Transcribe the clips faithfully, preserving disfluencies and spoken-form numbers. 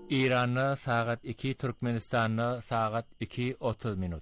İran'na saat iki, Türkmenistan'na saat iki otuz minut.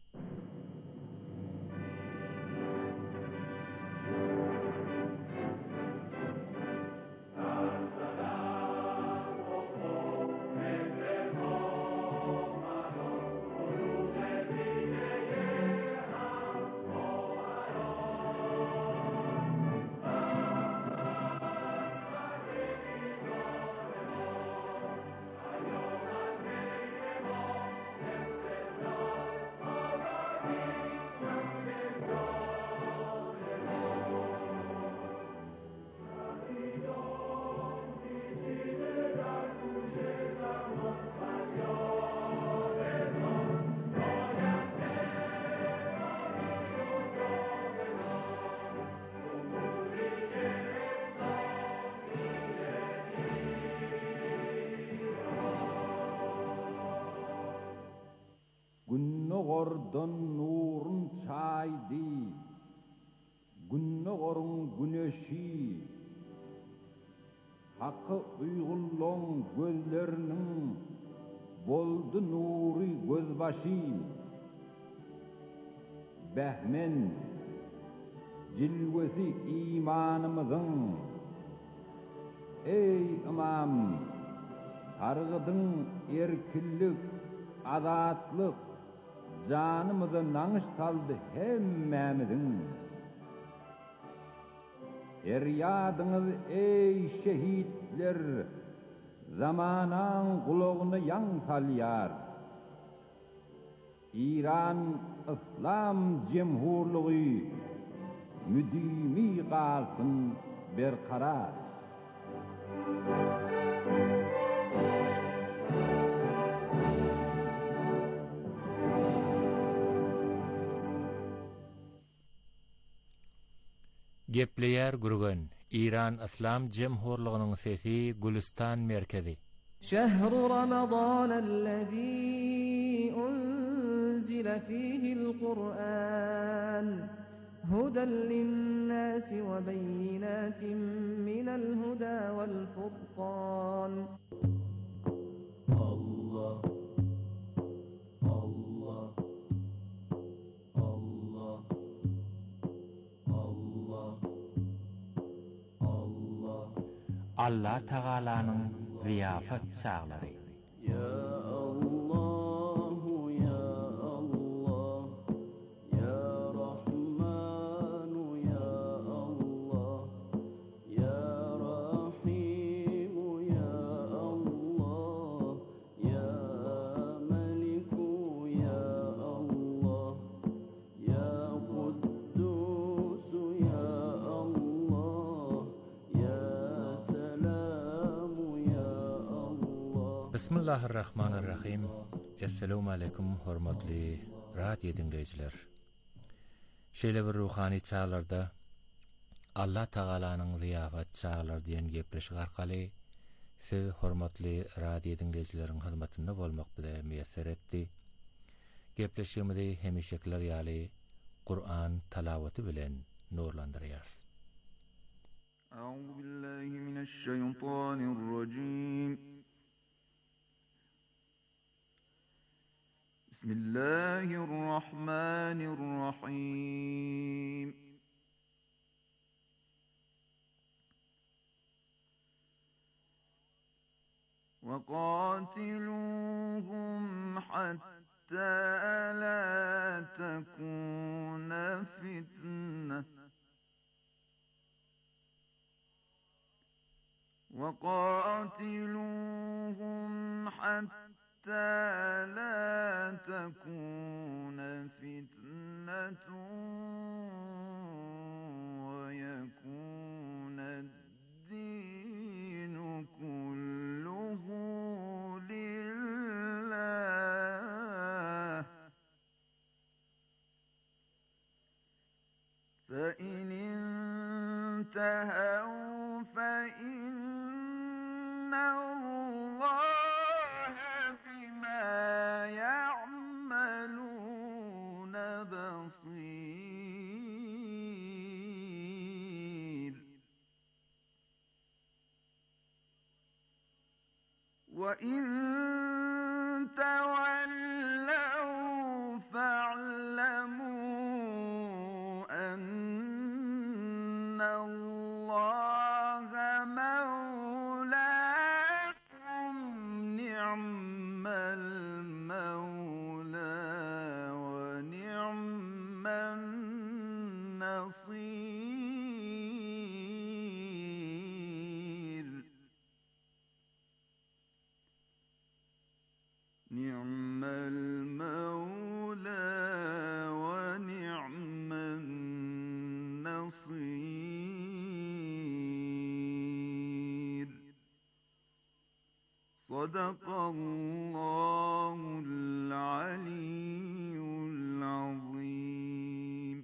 Günnogordan nurun çaydı, günnogorun güneşi, hakkı uygulluğun gözlerinin boldu nuri gözbaşı, behmen cilvesi imanımızın, ey imam, targıdın erkillik, azatlık, canımızı nanış saldı hemmemizin. Feryadınız ey şehitler, zamanan kulağını yan salyar. İran İslam Cemhurluğu müdimi kalsın berkarar. Gepleyer gurgun İran İslam Cemhurluğu'nun sesi Gülistan merkezi. شهر رمضان الذي أنزل فيه القرآن هدى للناس وبينات من الهدى والفرقان. الله الله الله الله الله Allah Teala'nın ziyafet çağları. Ya Allah ya Allah ya Rahman ya Allah ya Rahim ya Allah ya Malik ya Allah ya Quddus ya Allah ya Salam ya Allah. Bismillahirrahmanirrahim. Assalamu alaykum hormatly radio dinleyiciler. Şeýle bir ruhani çağlarda Allah Teala'nın ziyafet çağlar diýen gepleşik arkaly siz hormatly radio dinleyicileriň hyzmatynda bolmak bilen meýesser etdi. Gepleşigimizi hemişekler ýaly Kur'an talawaty bilen nurlandyrýar. Euzu billahi mineşşeytanirracim. Bismillahirrahmanirrahim. وَقَاتِلُوهُمْ حَتَّى لَا تَكُونَ فِتْنَةٌ وَقَاتِلُوهُمْ حَتَّى لَا تَكُونَ فِتْنَةٌ وَيَكُونَ الدِّينُ كُلُّهُ لِلَّهِ فَإِنِ انتهوا فإن الله بما يعملون بصير وإن تولوا فاعلموا أن الله مولاكم نعم المولى ونعم النصير نعم المولى ونعم النصير صدق الله العلي العظيم.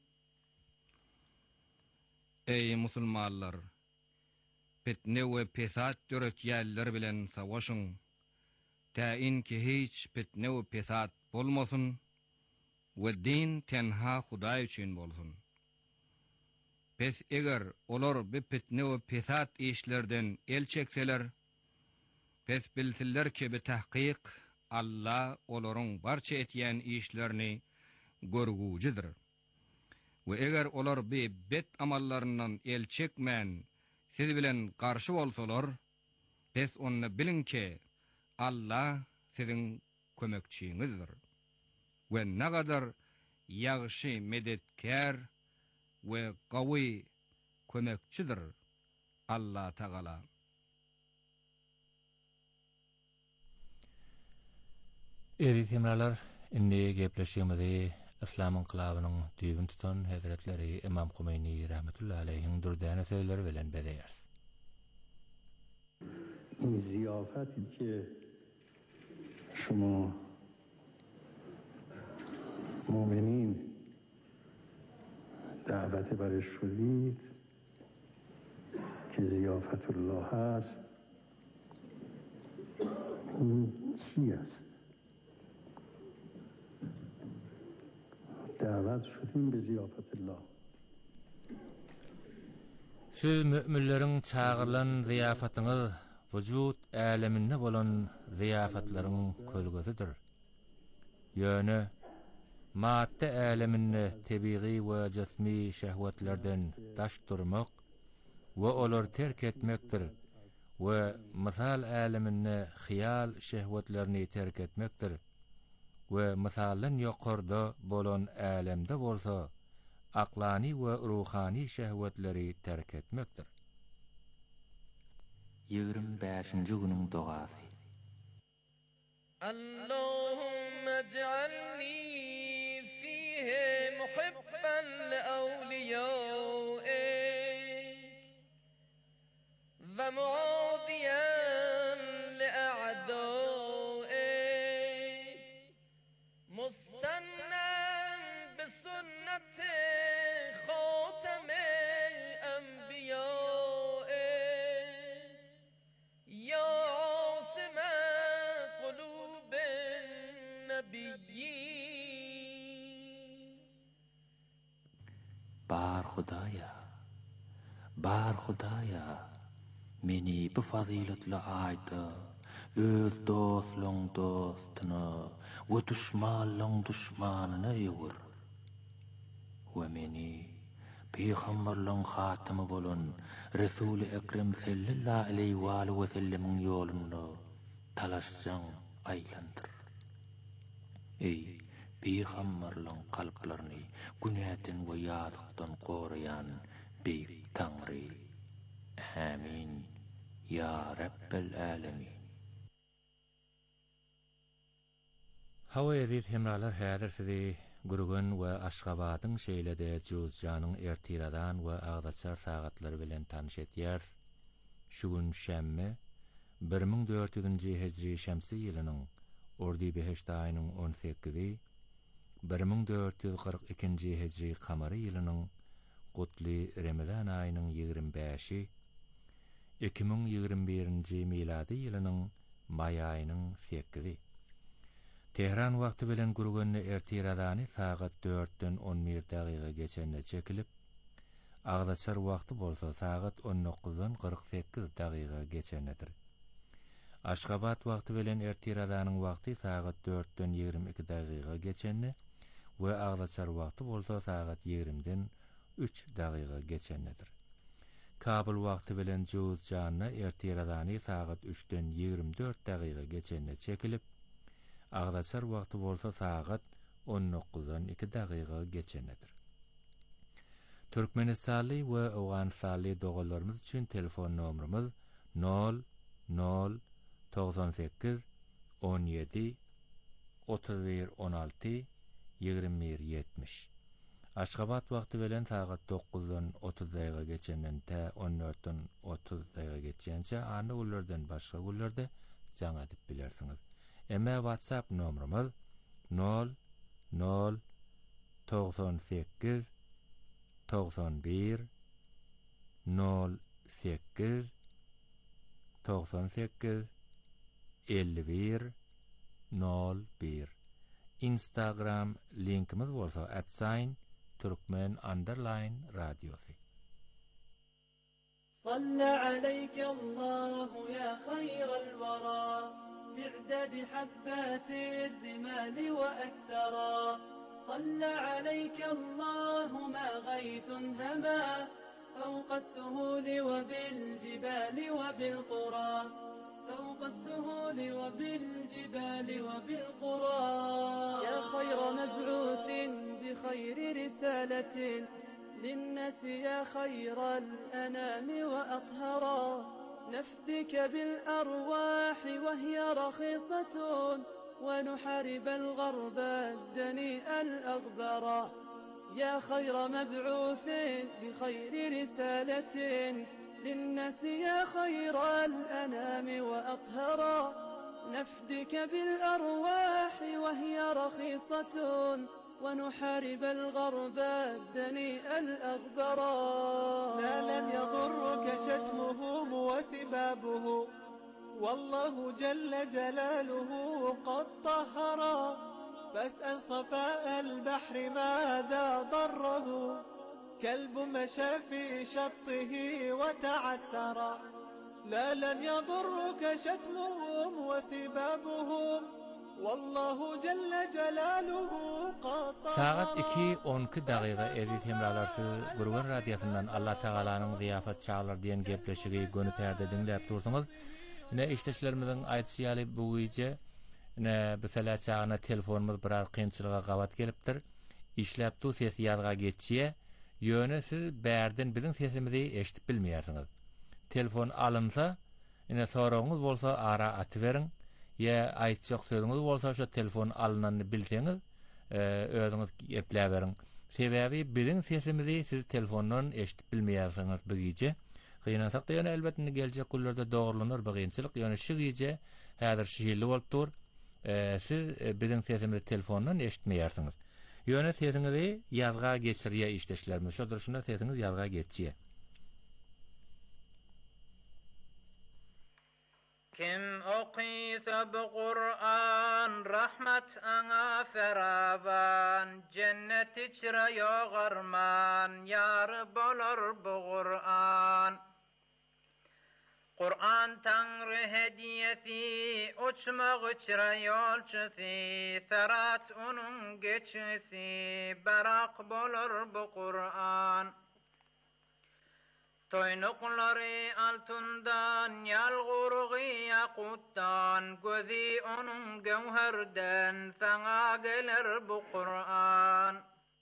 Ey musulmanlar, fitne we pesat döretýärler bilen savaşyň. Täin ki hiç fitne we pesat bolmasyn we din tenha Hudaý üçin bolsun. Pes eger olar bir fitne we pesat işlerden el çekseler, pes bilsinler ki bir tahqiq Allah olaryň barça etýän işlerini görgüjidir. We eger olar bir bet amallaryndan el çekmän, siz bilen garşy bolsalar, pes onu bilin ki Allah sizin kömekçiňizdir. We nagadar ýagşy medetkär we gawy kömekçidir Allah Taala. Eri temralar indi gepleşýärmizi İslam inqilabynyň düýbün tutan Hazretleri İmam Humeini rahmetullahi aleyhiň durdana söýleri bilen bedeýär. این ضیافتی که شما مؤمنین دعوت برش شدید که ضیافت الله است، این چی است؟ دعوت شدیم به ضیافت الله. Siz müminleriň çağırlan ziyafatyňyz vüjud äleminde bolan ziyafatlaryň kölgesidir. Ýöne madde äleminde tebiği we cismi şehwetlerden daş durmak we olar terk etmekdir we misal äleminde hyýal şehwetlerini terk etmekdir we misalyn ýokarda bolan älemde bolsa aklani we ruhani şehwetleri terk etmekdir. yigirmi beşinji günüň dogasy. Allahumma ij'alni fihi muhibban li awliyaik wa mu'adiyan li a'daik mustannan bi sunnati khatami anbiya Bar Hudaya, bar Hudaya, meni bu faziletli ayda, öz dostluň dostuny, we düşmanlyň düşmanyna ýewir. We meni Peygamberliň hatymy bolan Resul-i Ekrem sallallahu aleyhi we sellemiň ýolunda talaşjaň aýlandyr. Ey Peygamberliň kalplaryny günäden we ýazykdan gorayan beýik Tangry. Amin. Ya Rabbel Alamin. Hawa edip hemralar häzir sizi Gurgun we Aşgabatyň şeýlede Juzjanyň ertiradan we agdaçar sagatlary bilen tanyş etýär. Şu gün şämme bir ming dört yüzünji hijri şemsi ýylynyň Ordi beheşt aýynyň on sekizi bir ming dört yüz kırk ikinji hijri kamary ýylynyň Gutly Ramazan aýynyň ýigirmi beşi iki ming ýigirmi birinji miladi ýylynyň may aýynyň sekizi. Tehran wagty bilen gurgunny ertiradany sagat dörtden on bir dagyga geçende çekilip, agdaçar wagty bolsa sagat on dokuzdan kırk sekiz dagyga geçendedir. Aşgabat wagty bilen Ertiradanyň wagty saat dörtden ýigirme iki dagyga geçenni we Agdaçar wagty bolsa saat ýigrimeden üç dagyga geçennidir. Kabul wagty bilen Juzjanyna Ertiradany saat üçden ýigirme dört dagyga geçenni çekilip, Agdaçar wagty bolsa saat on dokuzdan iki dagyga geçennidir. Türkmenistanly we Awganistany dogallarymyz üçin telefon nomerimiz nol nol doksan sekiz on yedi otuz bir on alty ýigirme bir yetmiş. Aşgabat wagty bilen saat dokuzdan otuz dagyga geçenden te on dörtden otuz dagyga geçençe any gullardan başga gullarda jaňa dip bilersiňiz. Emme WhatsApp nomerimiz nol nol doksan sekiz doksan bir nol sekiz doksan sekiz elli bir nol bir. Instagram linkimiz bolsa at sign Türkmen underline radyosi. صلى عليك الله يا خير الورى تعداد حبات الرمال وأكثرا صلى عليك الله ما غيث هما فوق السهول وبالجبال وبالقرى فوق السهول وبالجبال وبالقرى يا خير مبعوث بخير رسالة للناس يا خير الأنام وأطهرا نفدك بالأرواح وهي رخيصة ونحارب الغرب الدنيء الأغبرا يا خير مبعوث بخير رسالة للناس يا خير الأنام وأطهرا نفدك بالأرواح وهي رخيصة ونحارب الغرب الدنيء الأغبرا لا لن يضرك شتمهم وسبابه والله جل جلاله قد طهرا فاسأل صفاء البحر ماذا ضره كلب مشى في شطه وتعثرا لا لن يضرك شتمهم وسبابهم والله جل جلاله قد طهرا. Saat iki on iki dagyga Erit hemralarsy Gurgan radiosundan Allah Taalanyň ziyafat çağlar diýen gepleşigi göni perde dinläp dursaňyz, ne işleşlerimizin aýtýaly bu güýje ne mesela çağına telefonumuz biraz kynçylyga gabat gelipdir. İşläp du ses ýazga geçýär. Ýöne siz bärden biziň sesimizi eşitip bilmeýärsiňiz. Telefon alınsa, ine soragyňyz bolsa ara atyberin. Ya aýtjak sözüňiz bolsa şu telefon alynandy bilseňiz, özüňiz gepläberin. Sebäbi biziň sesimizi siz telefondan eşitip bilmeýärsiňiz bu güýje. Gynansak da ýöne elbetde geljek günlerde dogrulanır bu gynçylyk. Ýöne şu güýje häzir şeýle bolup dur. Siz biziň sesimizi telefondan eşitmeýärsiňiz. Ýöne sesiňizi ýazga geçirýär işleşlerimiz. Şodur şuna sesiňiz ýazga geçýär. Kim okuysa bu Kur'an rahmet ana feravan cennet içre yoğarman yarı bolur bu Kur'an Kur'an Tanrı hediyesi uçmak içre yolçusi ferat onun geçisi berak bolur bu Kur'an Toynukları altından, yalgurğu yakuttan, gözü onun gevherden, sana gelir bu Kur'an.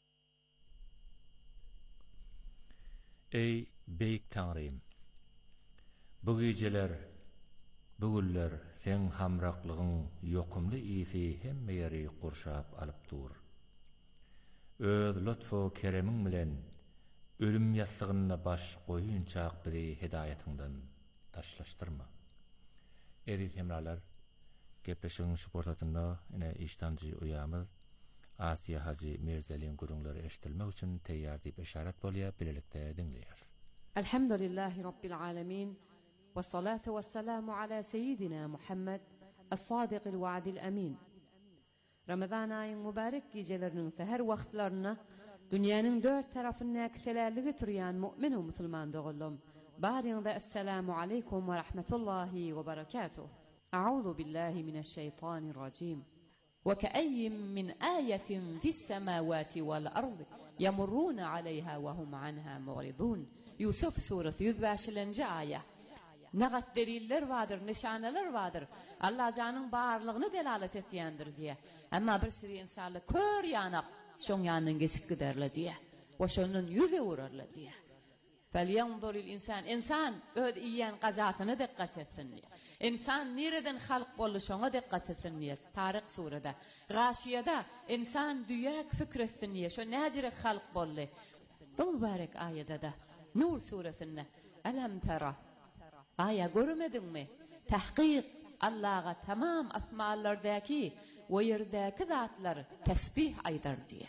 Ey beyik Tanrım! Bu geceler, bu güller, sen hamraklığın yokumlu iyisi hemme yeri kurşap alıp dur. Öz lütfu keremin bilen, ölüm yastıgına baş koyunçaq bizi hidayetindan taşlaştırma. Erit hemralar, gepleşigiň şu portatynda ine iştancı uyamız Asiya Haji Mirzeliň gurunlary eşitilmek üçin teýýar diýip işaret bolýar, bilelikde dinleýär. Elhamdülillahi Rabbil alamin ve salatu ve selamu ala seyyidina Muhammed es-sadiqil wa'dil amin. Ramazan ayının mübarek gecelerinin seher wagtlaryna dünýäniň dört tarapyna keselärligi türýän mümin we musulman dogullum. Barýaňyza assalamu aleykum we rahmetullahi we berekatuh. أعوذ بالله من الشيطان الرجيم وكأي من آية في السماوات والأرض يمرون عليها وهم عنها معرضون. Yusuf suresi yüz beşinci ayet. Nagat deliller vardır, nişaneler vardır. Allah canın bağırlığını delalet etdiyendir diye. Ama bir sürü insanlar kör yanak şon yanından geçip giderler diye. O şonun yüze uğrarlar diye. فَلْيَنْظُرِ الْاِنْسَانِ İnsan öz iyiyen gazatına dikkat etsin diye. İnsan nereden halk boluşuna dikkat etsin diye. Tarık surede. Gâşiyede insan düyak fikretsin diye. Şu necire halk bollu. Bu mübarek ayette de. Nur suresinde. Elem tera. Aya görmedin mi? Tahkik Allah'a tamam asmalardaki ve yerdeki zatları tesbih aydır diye.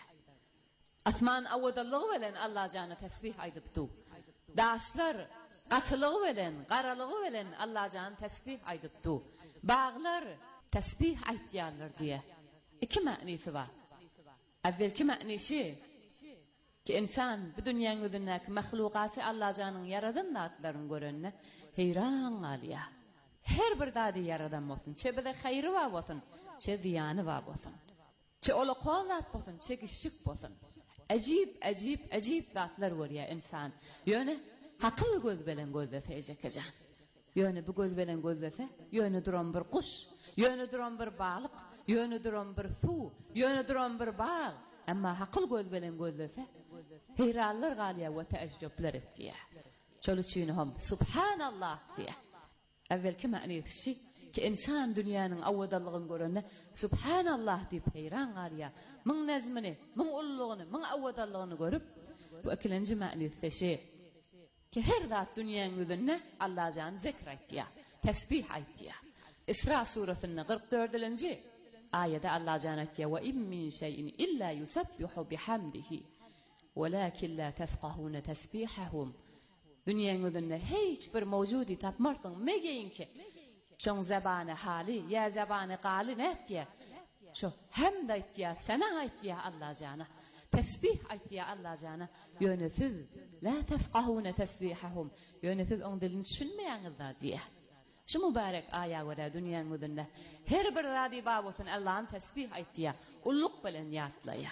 Asman avudallığı velen Allah canı tesbih aydıptu. Daşlar atılığı velen, qaralığı velen Allah canı tesbih aydıptu. Bağlar tesbih aytiyarlar diye. İki manisi var. Evvelki manisi ki insan bu dünyanın üzerindeki mahlukatı Allah canın yaradan zatlarını görenine heyran alıyor. Her bir dadi yaradan olsun. Çe bir de hayrı var olsun. Çe ziyanı var olsun. Çe ola kovlat olsun. Çe gişik olsun. Acib, acib, acib zatlar var ya insan. Yöne hakıl göz veren gözlese ecek can. Yöne bu göz veren gözlese, yöne duran bir kuş, yöne duran bir balık, yöne duran bir su, yöne duran bir bağ. Ama hakıl göz veren gözlese, heyrallar galiya ve teaccübler ettiye. Çolu çiğnihom, subhanallah diye. Evvelki manisi ki insan dünyanın avudallığını görene subhanallah deyip heyran galiya. Mın nezmini, mın ulluğunu, mın avudallığını görüp bu ikinci manisi şey ki her zat dünyanın üzerine Allah canı zikret ya, tesbih ayet ya. İsra suresinin kırk dördüncü ayette Allah canı ya ve in min şeyin illa yusabbihu bihamdihi walakin la tefqahun tesbihahum. Dünyanın üzerinde hiçbir mevcudi tapmarsın megeyin ki şun zebani hali ya zebani qali ne diye şu hem de diye sana ait diye Allah canı tesbih ait diye Allah canı yönesiz la tefqahun tesbihahum yönesiz on dilini düşünmeyenler diye. Şu mübarek aya göre dünyanın üzerinde her bir radi babasın Allah'ın tesbih ait diye ulluk bilen yatlaya.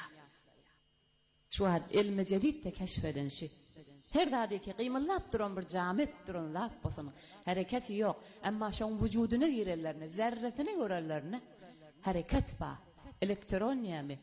Şu ad ilmi cedid de keşfeden şey. Her dadaki kıymalap duran bir camit duran laf basın. Hareketi yok. Ama şun vücuduna girerlerine, zerretine görerlerine hareket var. Elektron yemi.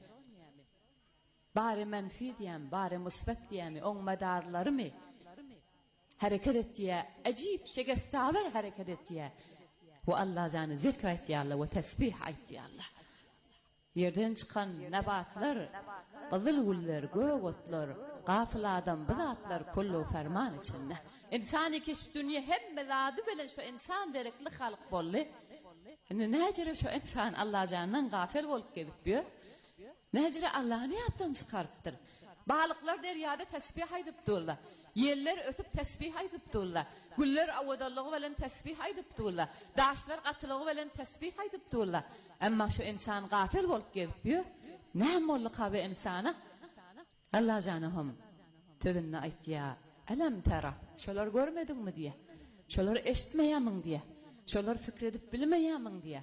Bari menfi diyem, bari musbet diyemi, on medarları mı? Hareket ettiye, acip, şegeftaver hareket ettiye. Ve Allah canı zikret ya Allah ve tesbih ayet ya Allah. Yerden çıkan nebatlar, qızıl güller, gök otlar, gafil adam, bizatlar kullu ferman içinde. İnsan ki şu dünya hem mezadı bilen şu insan derekli halk bollu. Necire şu insan Allah canından gafil olup gidip diyor. Necire Allah'ı ne yaptan çıkarttır? Balıklar deryada tesbih aydıp durlar. Yerler ötüp tesbih aydıp durlar. Güller avudallığı velen tesbih aydıp durlar. Daşlar qatılığı velen tesbih aydıp durlar. Ama şu insan gafil olup gidip diyor. Ne molluk abi insana? Allah canım tövünne ait ya. Elem tera. Şolar görmedin mi diye. Şolar eşitmeyemin diye. Şolar fikredip bilmeyemin diye.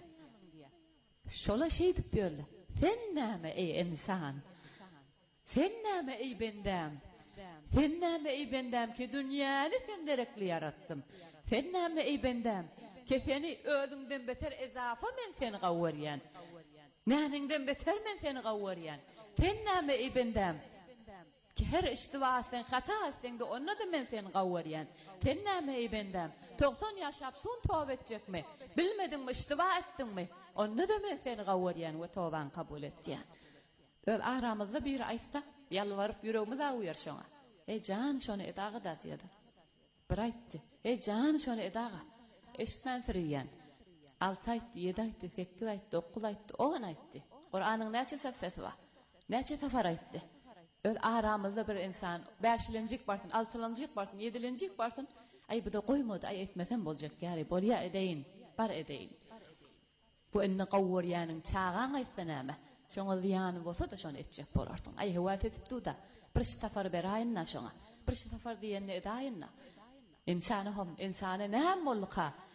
Şolar şey deyip böyle. Sen neme ey insan? Sen neme ey bendem? Sen neme ey bendem ki dünyanı sen derekli yarattım. Sen neme ey bendem ki seni özünden beter ezafa men seni gavvariyen. Naninden beter men seni gavvariyen. Sen neme ey bendem ki her istiva sen hata sen de onu da men seni gavvariyen. Sen neme ey bendem doksan yaşap şun tövbe edecek mi? Bilmedin mi istiva ettin mi? Onu da men seni gavvariyen ve tövben kabul ettiyen. Öyle aramızda bir aytta yalvarıp yüreğimiz ağıyor şuna. Ey can şunu edağı da diyordu. Bir aytti. Ey can şunu edağı. Eşitmen firiyen. Altı aytti, yedi aytti, sekiz aytti, dokuz aytti, on aytti. Kur'an'ın neçe sefesi var? Neçe sefer aytti? Öyle aramızda bir insan beşlincik barsın, altıncık barsın, yedilincik barsın. Ay bu da koymadı, ay etmesen olacak yani. Bolya edeyin, bar edeyin. Bu enne kavur yanın çağın aytsaname. Şoňa ziýany bolsa da şonu etjek bolarsyň. Ay hewat etipdi da. Bir safar beraýynna şoňa. Bir safar diýende edaýynna. İnsany hom insany näme bolka?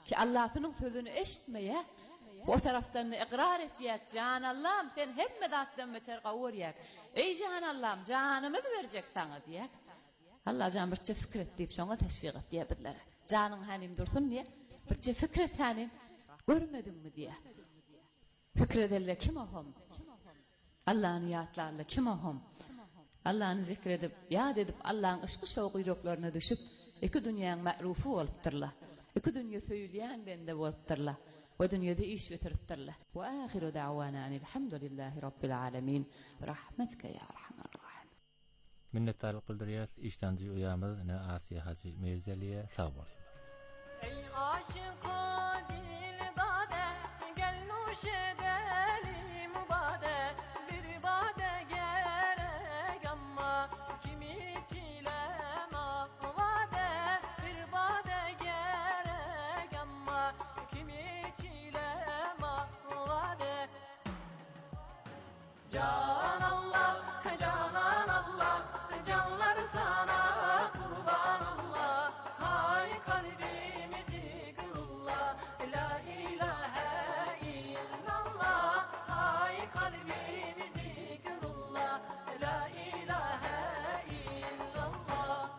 ki Allah'ın sözünü eşitmeye, o taraftan ikrar etiyek, can Allah'ım sen hemme dattan beter qavuriyek. Ey can Allah'ım canımız verecek sana diyek. Allah can birçe fikret deyip şoňa teşvik et diýebiller. Janyň hanym dursun diye, birçe fikret hanym görmedin mi diye. Fikredelle kim ohom? Allah'ın ýatlarla kim ohom? Allah'ını zikredip, yad edip, Allah'ın ışkı şoğu ýüreklerine düşüp, iki dünýäň ma'rufu bolupdyrlar. İki dünýä söýleýän bende bolupdyrlar. Ve dünyada iş bitiripdirler. Ve ahiru da'wana enilhamdülillahi rabbil alamin. Rahmetke ya rahman rahim. Minnettarlyk bildirýär işdanjy uýamyz ne Asiýa Haji Mirzeliýe sag bolsun. Ey aşıkı dilbade gel nuş edelim bade bir bade gerek ama kimi çilema vade bir bade gerek ama kimi Can Allah, Canan Allah, canlar sana kurban Allah. Hay kalbimi zikrullah, la ilahe illallah. Hay kalbimi zikrullah, la ilahe illallah.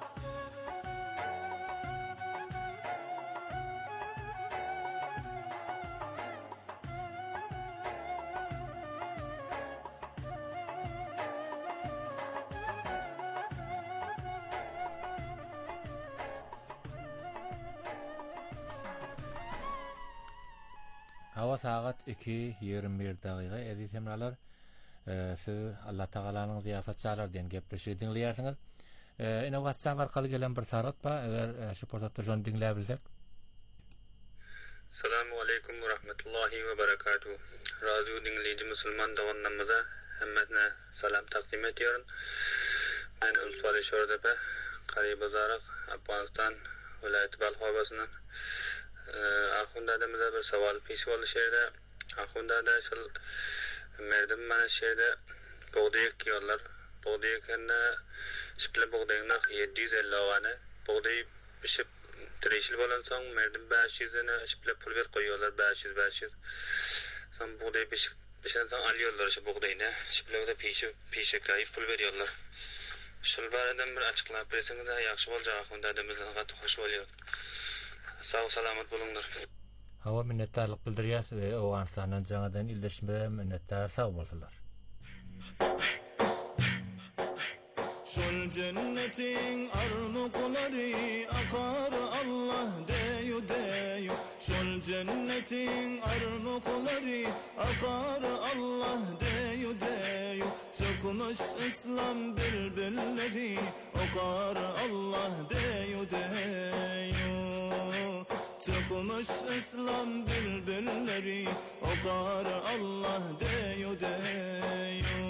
Hawa saat iki ýigirme bir dagyga edip hemralar siz Allah Taalanyň ziyafatçalar diýen gepleşi dinleýärsiňiz. Ine WhatsApp arkaly gelen bir sarat ba, eger şu portatda jon dinläp bilsek. Assalamu alaikum wa rahmatullahi wa barakatuh. Radyo dinleyici Müslüman davanlamıza hemmesine salam takdim ediyorum. Ben Ulfali Şordepe, Kari Bazarak, Afganistan, Vilayet Balxobasının Ahunda da bir saval peş boldy şeýerde. Ahunda da şol merdim mana şeýerde boğdaýyk ýollar. Boğdaýykna şiple boğdaýyna yedi yüz elli wany. Boğdaý pişip Treşil bolan soň merdim beş yüzüne şiple pul ber goýýarlar beş yüz beş yüz. Soň buğdaý pişip pişen soň alýarlar şu buğdaýyny. Şiple de pişip pişek gaýyp pul berýärler. Şol baradan bir açyklap berseňiz ýaxşy boljak. Ahunda da bizden gaty hoş bolýar. Sağ salamat bolunlar. Hawa minnettarlyk bildirýär we Awganistanyň jaňadan ildeşmede minnettar sağ bolsunlar. Şol cennetin armuqlary akar Allah deyu deyu. Şol cennetin armuqlary akar Allah deyu deyu. Çökmüş İslam bülbülleri okar Allah deyu deyu. Çökmüş İslam bülbülleri okar Allah deyu deyu.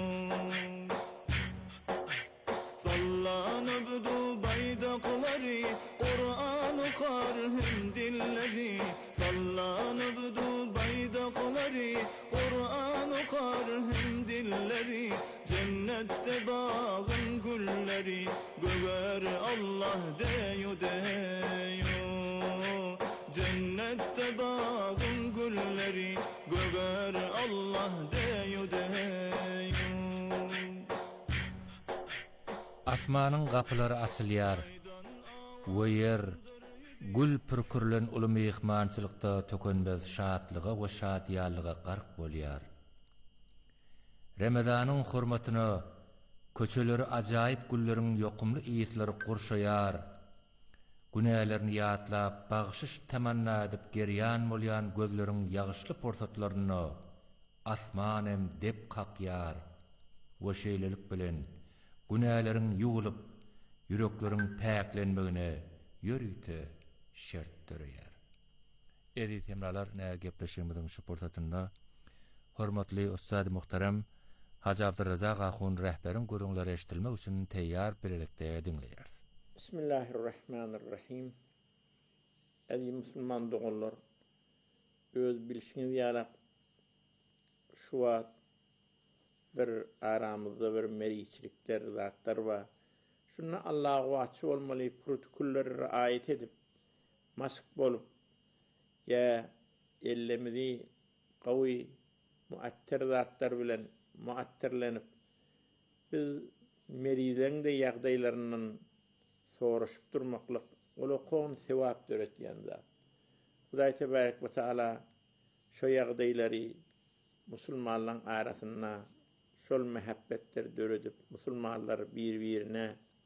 Sallanıp Dubaydakları Kur'an okar hem dilleri. Sallanıp Dubaydakları Kur'an okar hem dilleri. Cennette bağın gülleri göver Allah deyu deyu. Cennette bağın gülleri göver Allah deyu deyu. Asmanyň gapylary açylýar. We yer gül pürkürlen uly mehmançylykda tökenbez şadlyga we şadiýalyga gark bolýar. Ramazanyň hormatyna köçeleri ajaýyp gülleriň ýokumly ýetleri gurşaýar. Günälerini ýatlap bagşyş tamanna edip gerýän bolýan gözleriň ýagyşly porsatlaryny asmanem dep kakýar. We şeýlelik bilen günälerin ýuwulyp, ýürekleriň päklenmegine ýörüýte şert döreýär. Edip hemralar näme gepleşýärmiziň şu porsatynda hormatly ustad muhtarem Haji Abdurrazak Ahun rehberiň görüňleri eşitilmek üçin teýýar birlikde dinleýäris. Bismillahirrahmanirrahim. Ey Müslüman dogallar, öz bilişiňiz ýaly şu wagt bir aramızda bir meriçilikler zatlar var. Şunu Allah'a vaçı olmalı protokolleri riayet edip mask bolup ya ellemizi qawi muattir zatlar bilen muattirlenip biz merizen de ýagdaýlarynyň soruşup durmaklyk ulukon sevap döretýän zat. Hudaý tebarek we taala şo ýagdaýlary musulmanlaryň arasynda şol mehabbetler döredip musulmanlar bir-birine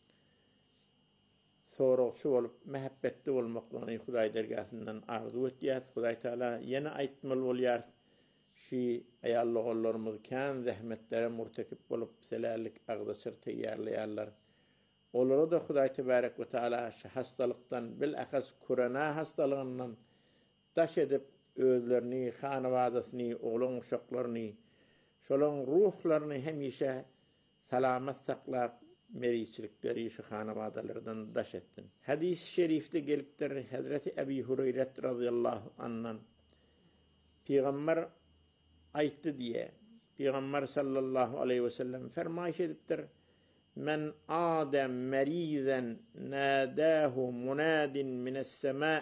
soruşy bolup mehabbetli bolmaklaryny Hudaý dergäsinden arzu etýär. Hudaý taala ýene aýtmaly bolýar. Şi aýallarymyz kän zähmetlere murtekip bolup selälik agdaçyr teýýarlaýarlar. Olara da Hudaý tebarek we taala şu hastalykdan bil ahas korona hastalygyndan daş edip özlerini, hanawadasyny, oglan uşaklaryny, şolaň ruhlaryny hemişe salamat saklap meriçilikleri şu hanawadalardan daş ettin. Hadis-i şerifde gelipdir Hazreti Ebu Hureyre radıyallahu anh'dan Peygamber aytdy diye Peygamber sallallahu aleyhi ve sellem fermaýş edipdir. Men adem merizen nadahu munadin mines sema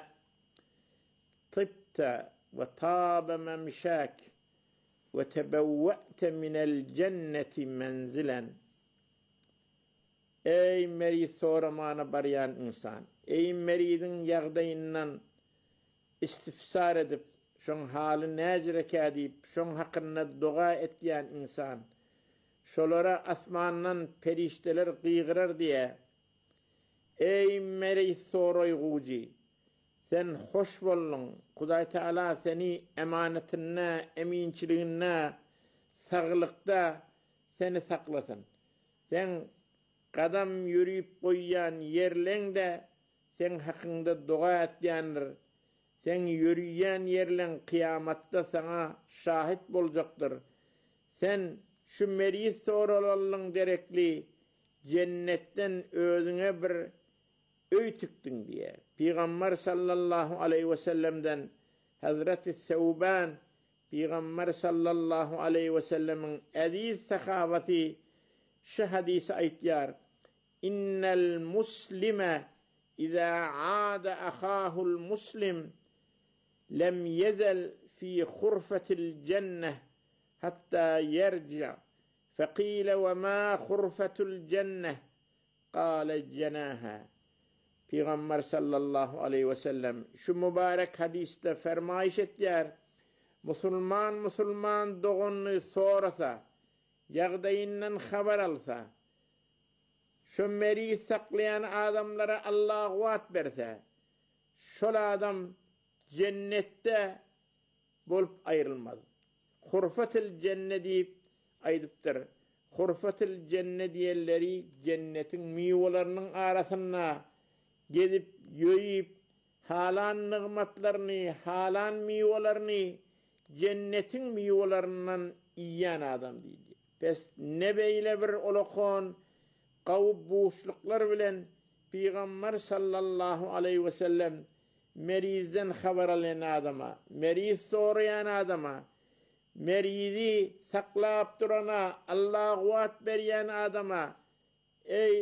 tibta ve tabe memşak ve tebevve'te minel cenneti menzilen. Ey meri soramana baryan insan, ey meridin ýagdaýyndan istifsar edip şoň haly näjrek edip şoň hakynda dua etýän insan, şolara asmandan perişteler gıyğırar diye, ey meri soraýguji, sen hoş bollun, Hudaý Taala seni emanetine, eminçiligine, saglykda seni saklasın. Sen kadam yürüyüp koyyan yerleňde sen hakynda dua etýändir. Sen yürüyen yerlen kıyamatta sana şahit bolacaktır. Sen şu meri soralarlyň derekli cennetten özüňe bir öý tükdin diye. Peygamber sallallahu aleyhi ve sellem'den Hazreti Seuban Peygamber sallallahu aleyhi ve sellem'in aziz sahabati şu hadisi aytýar. İnnel muslime iza aada ahahul muslim lem yezel fi khurfatil cenneh hatta yerci' faqila ve ma khurfatul cenneh qala cenaha. Peygamber sallallahu aleyhi ve sellem şu mübarek hadiste fermaýş etýär. Musulman musulman dogony sorasa, ýagdaýyndan habar alsa, şu meri saklayan adamlara Allah wat berse, şol adam cennette bolup ayrılmaz. Hurfatil cennet diýip aýdypdyr. Hurfatil cennet diýenleri cennetin miwalarynyň arasynda gezip ýöýüp halan nigmatlaryny, halan miwalaryny cennetin miwalaryndan iýýän adam diýdi. Pes ne beýle bir olakon gawup boşluklar bilen Peygamber sallallahu aleyhi ve sellem merizden habar alan adama, meriz sorayan adama, merizi saklap durana, Allah wat berýän adama, ey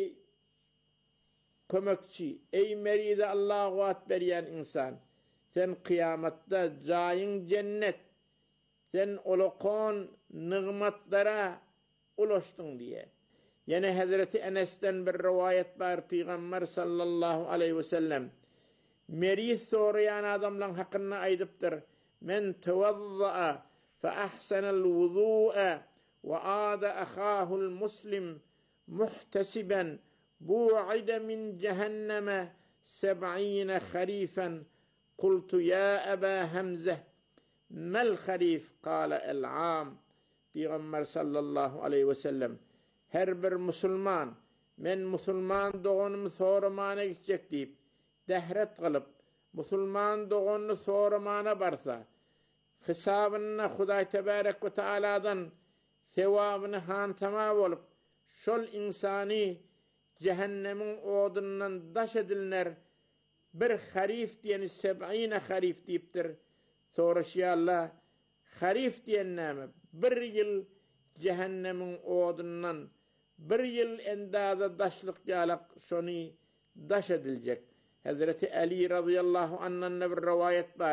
kömekçi, ey merize Allah wat berýän insan, sen kıyamatta jaýyň cennet, sen olakon nigmatlara ulaşdyň diye. Yine Hazreti Enes'ten bir rivayet var. Peygamber sallallahu aleyhi ve sellem meriz sorayan adamlaryň hakkynda aýdypdyr. Men tawazza'a fa ahsanal wudu'a wa aada ahahul muslim muhtasiban bu'ida min cehenneme seb'ine harifan. Qultu ya Aba Hamza mal harif? Qala el-'am. Peygamber sallallahu aleyhi ve sellem her bir musulman men musulman doğanymy soramana gitjek diýip dehret kılıp musulman doğanyny soramana barsa hisabyna Hudaý tebarek we taaladan sewabyny hantama bolup şol insany cehennemin odundan daş edilner bir harif diýeni seb'ine harif diýipdir. Soraşýarlar harif diýen näme? Bir ýyl cehennemin odundan bir yıl endada daşlık ýalak şonu daş edilecek. Hazreti Ali radıyallahu anh'dan bir rivayet var.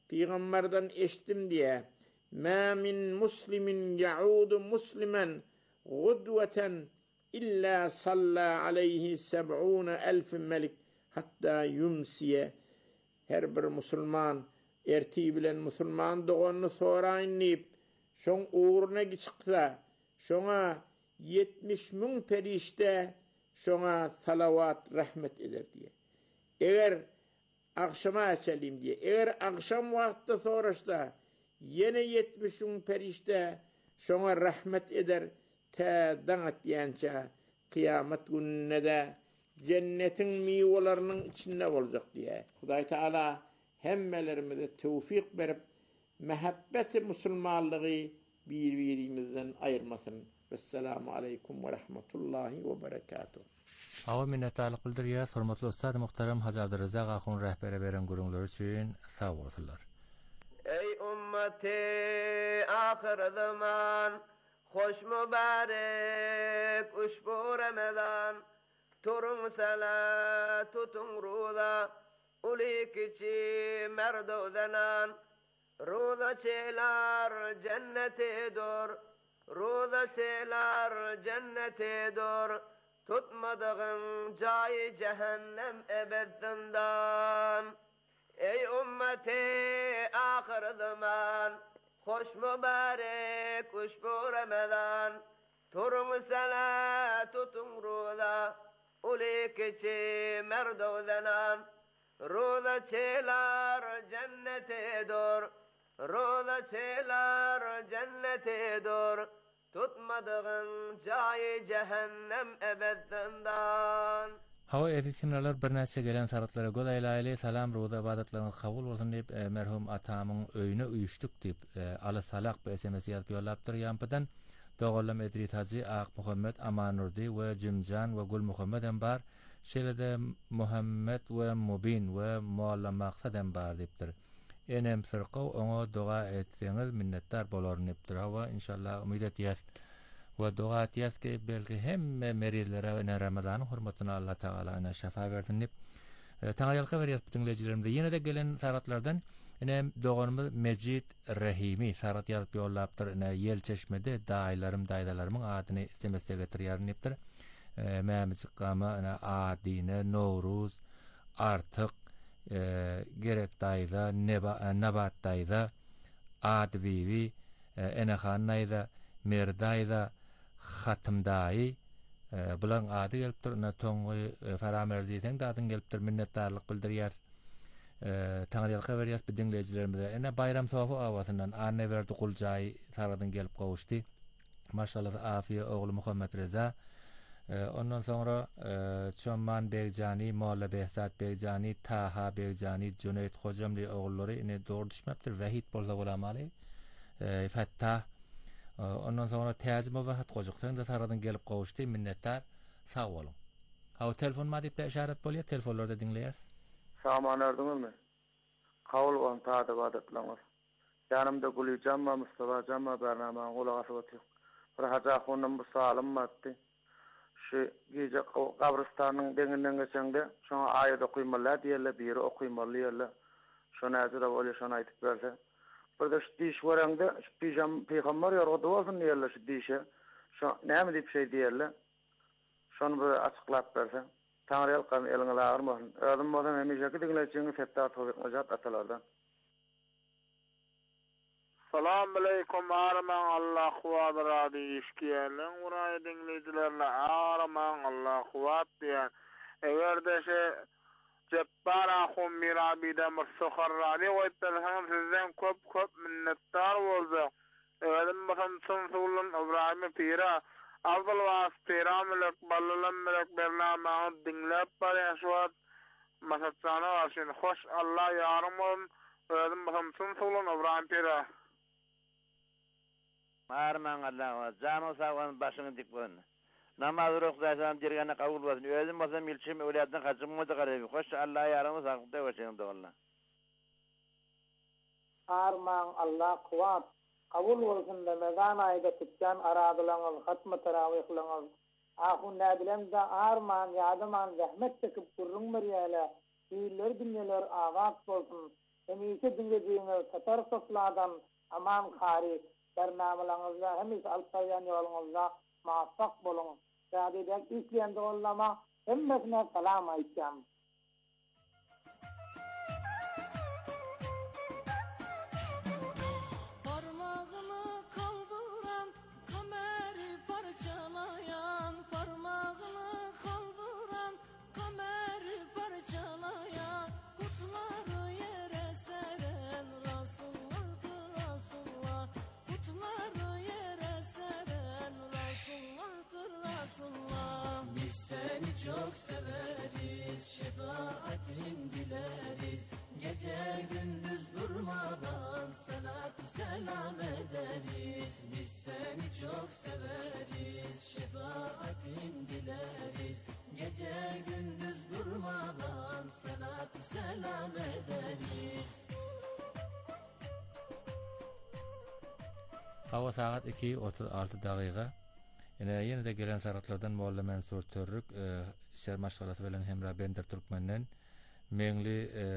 Peygamberden eşitdim diye ma min muslimin yaudu muslimen gudveten illa salla aleyhi seb'una elf melik hatta yumsiye. Her bir musulman erti bilen musulman doğanını sonra inip şoň uğruna çıksa şoňa yetmiş min perişte şoňa salavat rahmet eder diye. Eger akşama açalim diye. Eger akşam vakti soraşta yine yetmiş min perişte şoňa rahmet eder ta danat diýençe kıyamet gününe de cennetin meyvelerini içinde olacak diye. Hudaý Taala hemmelerimize tevfik berip mehabbeti musulmanlığı birbirimizden ayırmasın. Vesselamu aleykum ve rahmetullahi ve berekatuhu. Awa minnetdarlyk bildirýär. Hormatly ustad muhtaram Hazar Rıza Gahun rehbere beren gurullar üçin sag bolsunlar. Ey ümmeti ahir zaman hoş mübarek uşbu Ramazan turun salat tutun ruza ulik içi merdozanan ruza çelar cennete dur ruza çelar cennete dur tutmadığın cayı cehennem ebeddinden. Ey ümmeti ahir zaman hoş mübarek uşbu Ramazan turun salat tutun ruza ulik içi merdozanan ruza çelar cennete dur ruza çelar cennete dur tutmadığın cayı cehennem ebeddinden. Hawa editinler bir näçe gelen taratlara göz aýlaýly salam ruza ibadetleriniz kabul bolsun diýip e, merhum atamyň öýüne uýuşdyk diýip e, aly salak bu S M S ýazyp ýollapdyr ýampydan Dogollam Edrit Haji Ak Muhammed Amanurdi we Jimjan we Gul Muhammedem bar şeýle-de Muhammed we Mubin we Mualla Maqsadem bar diýipdir. Enem firqa oňa dua etseňiz minnetdar bolaryn diýipdir. Hawa inşallah umyt etýär. Ve dua etýäs ki belki hemme merizlere we Ramazanyň hormatyna Allah Taala ana şafa berdin diýip taýalka berýär dinleýijilerimde. Ýene de gelen saratlardan ene doganymyz Mejid Rahimi sarat ýazyp ýollapdyr. Ene Yel Çeşmede daýlarym daýdalarymyň adyny S M S-ge getirýär diýipdir. Mämiz gama ana Adine Nowruz artyk gerek daýda nabat daýda Adbiwi ene hannaýda Merdaýda Hatymdaý bulan ady gelipdir. Na toňy faramerziýetiň dadyn gelipdir. Minnetdarlyk bildirýär. Taňryalka berýär bu dinleýijilerimize. Ene bayram sofu awasyndan anne berdi Guljaý taradan gelip gowuşdy. Maşallah afiýe ogly Muhammed Reza. Ondan sonra Çomman Begjani, Molla Behzat Begjani, Taha Begjani, Cüneyt Hojamly oglary ene dogry düşmepdir. Wahid bolsa bolamaly. Fattah ondan sonra täzime we hat gojukdan da taradan gelip gowuşdy. Minnetdar. Sag bolun. Hawa telefon ma diýip işaret bolýar. Telefonlarda dinleýär. Saman erdingizmi? Kabul bolan taýda badatlaňyz. Ýanymda Gulyjam we Mustafa Jamma barnamaň gulak asyp bir haja honum bu salim matdy. Şu gece kabristanyň deňinden geçende şoňa aýat okuýmalar diýerler, biri okuýmaly ýerler. Şoňa azra bolýar, şoňa aýtyp berse. Bir de şu diş waranda pijam peýgamber ýorgada bolsun diýerler şu dişe. Şo näme diýip şey diýerler. Şonu bir açyklap berse. Taňryal kan eliňe lagyrmasyn. Özüm bolsam hemişeki diňleýijiňiz Fettat Hojat atalardan. Salam aleykum arman Allah huwa radi işkiýelen uray dinleýijilerle arman Allah huwa diýen. Egerde şey Cebbara ahum mirabide mursuharrani waytlarhan sizden köp köp minnetdar boldy. Egedim basan sunsulun İbrahim Pira Avdal was Piramlek Ballamelek bernama dinlep barýaşwat masatsana başyn hoş Allah ýarymyn. Egedim basan sunsulun İbrahim Pira Arman Allah janu sawan başyny dik bolun. Namaz ruhsatan dirgene kabul bolsun. Özüm bolsam ilçim öwladyň haçymy da garaby. Hoş Allah ýaramy sakda başyny dolla. Arman Allah kuwat kabul bolsun Ramazan aýyda tutgan aradylaňyz, hatmy tarawihlaňyz, ahun näbilemde arman ýadyman rahmet çekip gurrun berýärler. Ýyller dinler awat bolsun. Emise dinlediğiniz Tatar Sofladan aman khari bernamalarınızda hemis alpayan yolunuzda muvaffak bolun. Sadece isleyen ollama hemmesine selam aytacağım. Çok severiz, şefaatin dileriz. Gece gündüz durmadan salatü selam ederiz. Biz seni çok severiz, şefaatin dileriz. Gece gündüz durmadan salatü selam ederiz. Hava saat iki otuz altı daqiqa. Ene yine de gelen saratlardan Molla Mansur Törrük e, şer maşgalatı bilen hemra Bender Türkmenden Mengli e,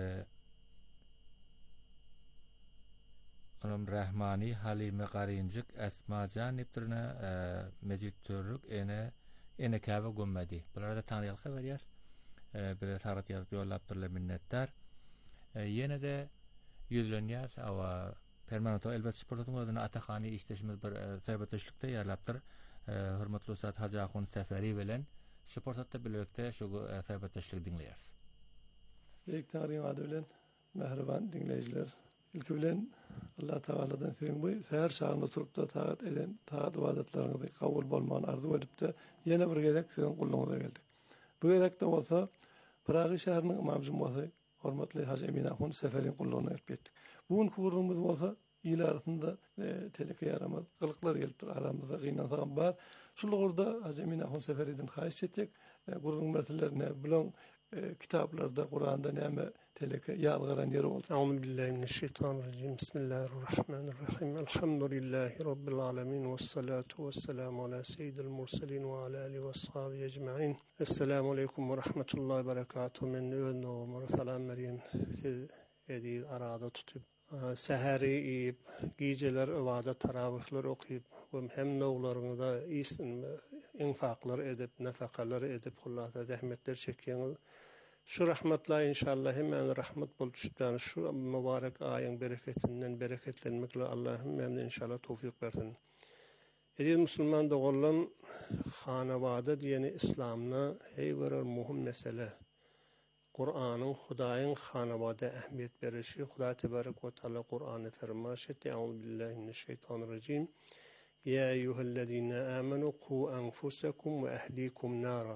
Onum Rahmani Halime Qarincik Esmacan iptirine e, Mecid Törrük ene ene kabe gömmedi. Bularda tanıyal haber yer. E, bir de sarat yazıp yollaptırla minnettar. E, yine de yüzlönýär awa permanento elbet sportun adına Atakhani işleşimiz bir e, saybatışlıkta yerlaptır. Hürmetli Ustad Hacı Ahun Seferi bilen sportda birlikte şu saybatışlık dinleýäris. Büyük tarihin adı bilen mehriban dinleyiciler. İlki bilen Allah Teala'dan senin bu her şahını oturup da taat eden taat ibadetlerinizi kabul bolman arzu edip de yine bir gedek senin kulluğunuza geldik. Bu gedek de olsa Praga şehrinin imam cumhurbaşkanı hürmetli Hacı Emin Ahun Seferi'nin kulluğuna ettik. Bugün kurumumuz olsa il arasında e, teleke yaramaz, kılıklar gelip aramızda kıynanan var. Şulurda Hacı Emin Ahun Seferi'den hayiş ettik. E, Kur'an mertelerine bulan e, kitaplarda, Kur'an'da neme teleke yalgaran yeri oldu. Euzubillahimineşşeytanirracim. Bismillahirrahmanirrahim. Elhamdülillahi Rabbil alemin. Vessalatu vesselamu ala seyyidil murselin ve ala alihi ve sahabi ecma'in. Esselamu aleyküm ve rahmetullahi ve berekatuhu. Men öğün doğumur. Salam Meryem. Siz edil arada tutup seheri iyip, geceler ıvada taravihler okuyup, hem nağlarını da iyisin, infaklar edip, nefakalar edip, Allah'ta rahmetler çekiyeniz. Şu rahmetla inşallah hemen rahmet bol düşüpten, şu mübarek ayın bereketinden bereketlenmekle Allah'ım memnun inşallah tevfik versin. Edil Müslüman doğulan hanavada diyeni İslam'na hey verir muhim mesele. Kur'an'ın Hudaýyň hanawada ähmiýet berişi, Hudaý tebarek we taala Kur'any fermaş etdi. Euzubillahimineşşeytanirracim. Ya eyyuhellezine amenu qu anfusakum ve ahlikum nara.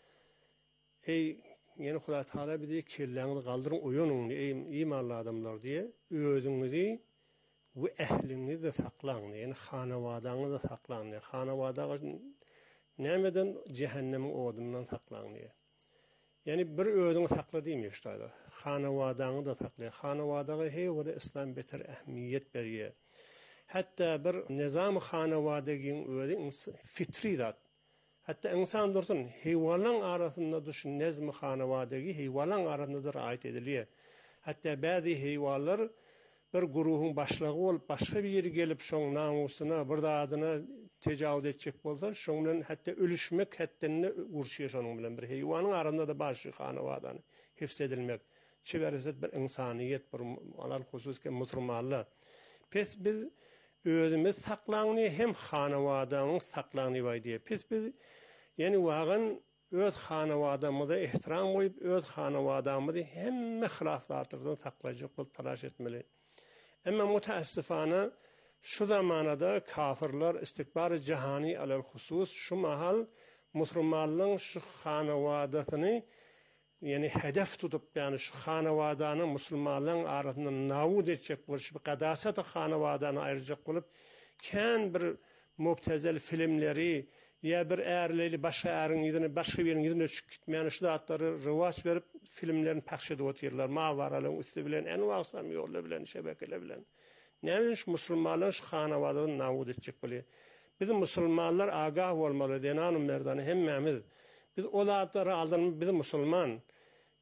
Ey yani Hudaý taala bizi kirleňizi galdyryn oýanyň ey imanly adamlar diye özüňizi we ählinizi saklaň. Yani hanawadaňyzy saklaň. Hanawada nämeden cehennemin odundan saklaň diye. Yani bir özüňi sakla diýmek iştayda. Hanawadaňy da sakla. Hanawadaga heýwere İslam beter ähmiýet berýär. Hatta bir nizam hanawadagyň özü fitri zat. Hatta insan dursun heýwanlaryň arasynda duş nizam hanawadagy heýwanlaryň arasynda aýt edilýär. Hatta bäzi heýwanlar bir guruhun başlygy bolup başga bir ýere gelip şoň namusyna bir adyna tejawüz etjek bolsa, şoň bilen hatta ölüşmek hattany urşýar şoň bilen bir heýwanyň arasynda da başy hanawadany hifz edilmek. Çebereset bir insaniýet, bir alal hususy musulmanlar. Pes biz özümiz saklanyny hem hanawadaňyň saklanyny diýip. Pes biz yani wagyn öz hanawadaymyza ihtiram goýup, öz hanawadaymyzy hemme hilaflardan saklajak bolup talaş etmeli. Emma mutaassifana şu zamanada kafirler istikbar-ı cihani alel husus şu mahal musulmanlyň şu hanawadasyny yani hedef tutup yani şu hanawadany musulmanlyň arasynda nabud etjek bolup gadasat hanawadany aýyrjak bolup kän bir mubtezel filmleri ya bir erleri başka erin ýerine başka bir ýerine çykyp gitmeýän şu zatlary rywaj berip filmlerini pakş edip oturýarlar. Mawaralyň üstü bilen en wagsam ýollar bilen şebekeler bilen. Näme şu musulmanlar şu hanawadany nabud etjek bolýar. Bizim musulmanlar agah bolmaly, denan merdany hemmemiz. Biz o zatlary aldan biz musulman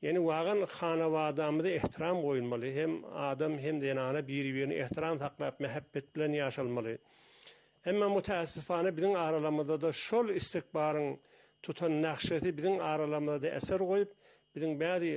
Yani wağan hanawadamyza ihtiram goýulmaly. Hem adam hem denana biri-birini ihtiram taklap, mehabbet bilen ýaşalmaly. Emma mutaassifana biziň aralamyzda da şol istikbaryň tutan nakşeti biziň aralamyzda eser goýup, biziň bäzi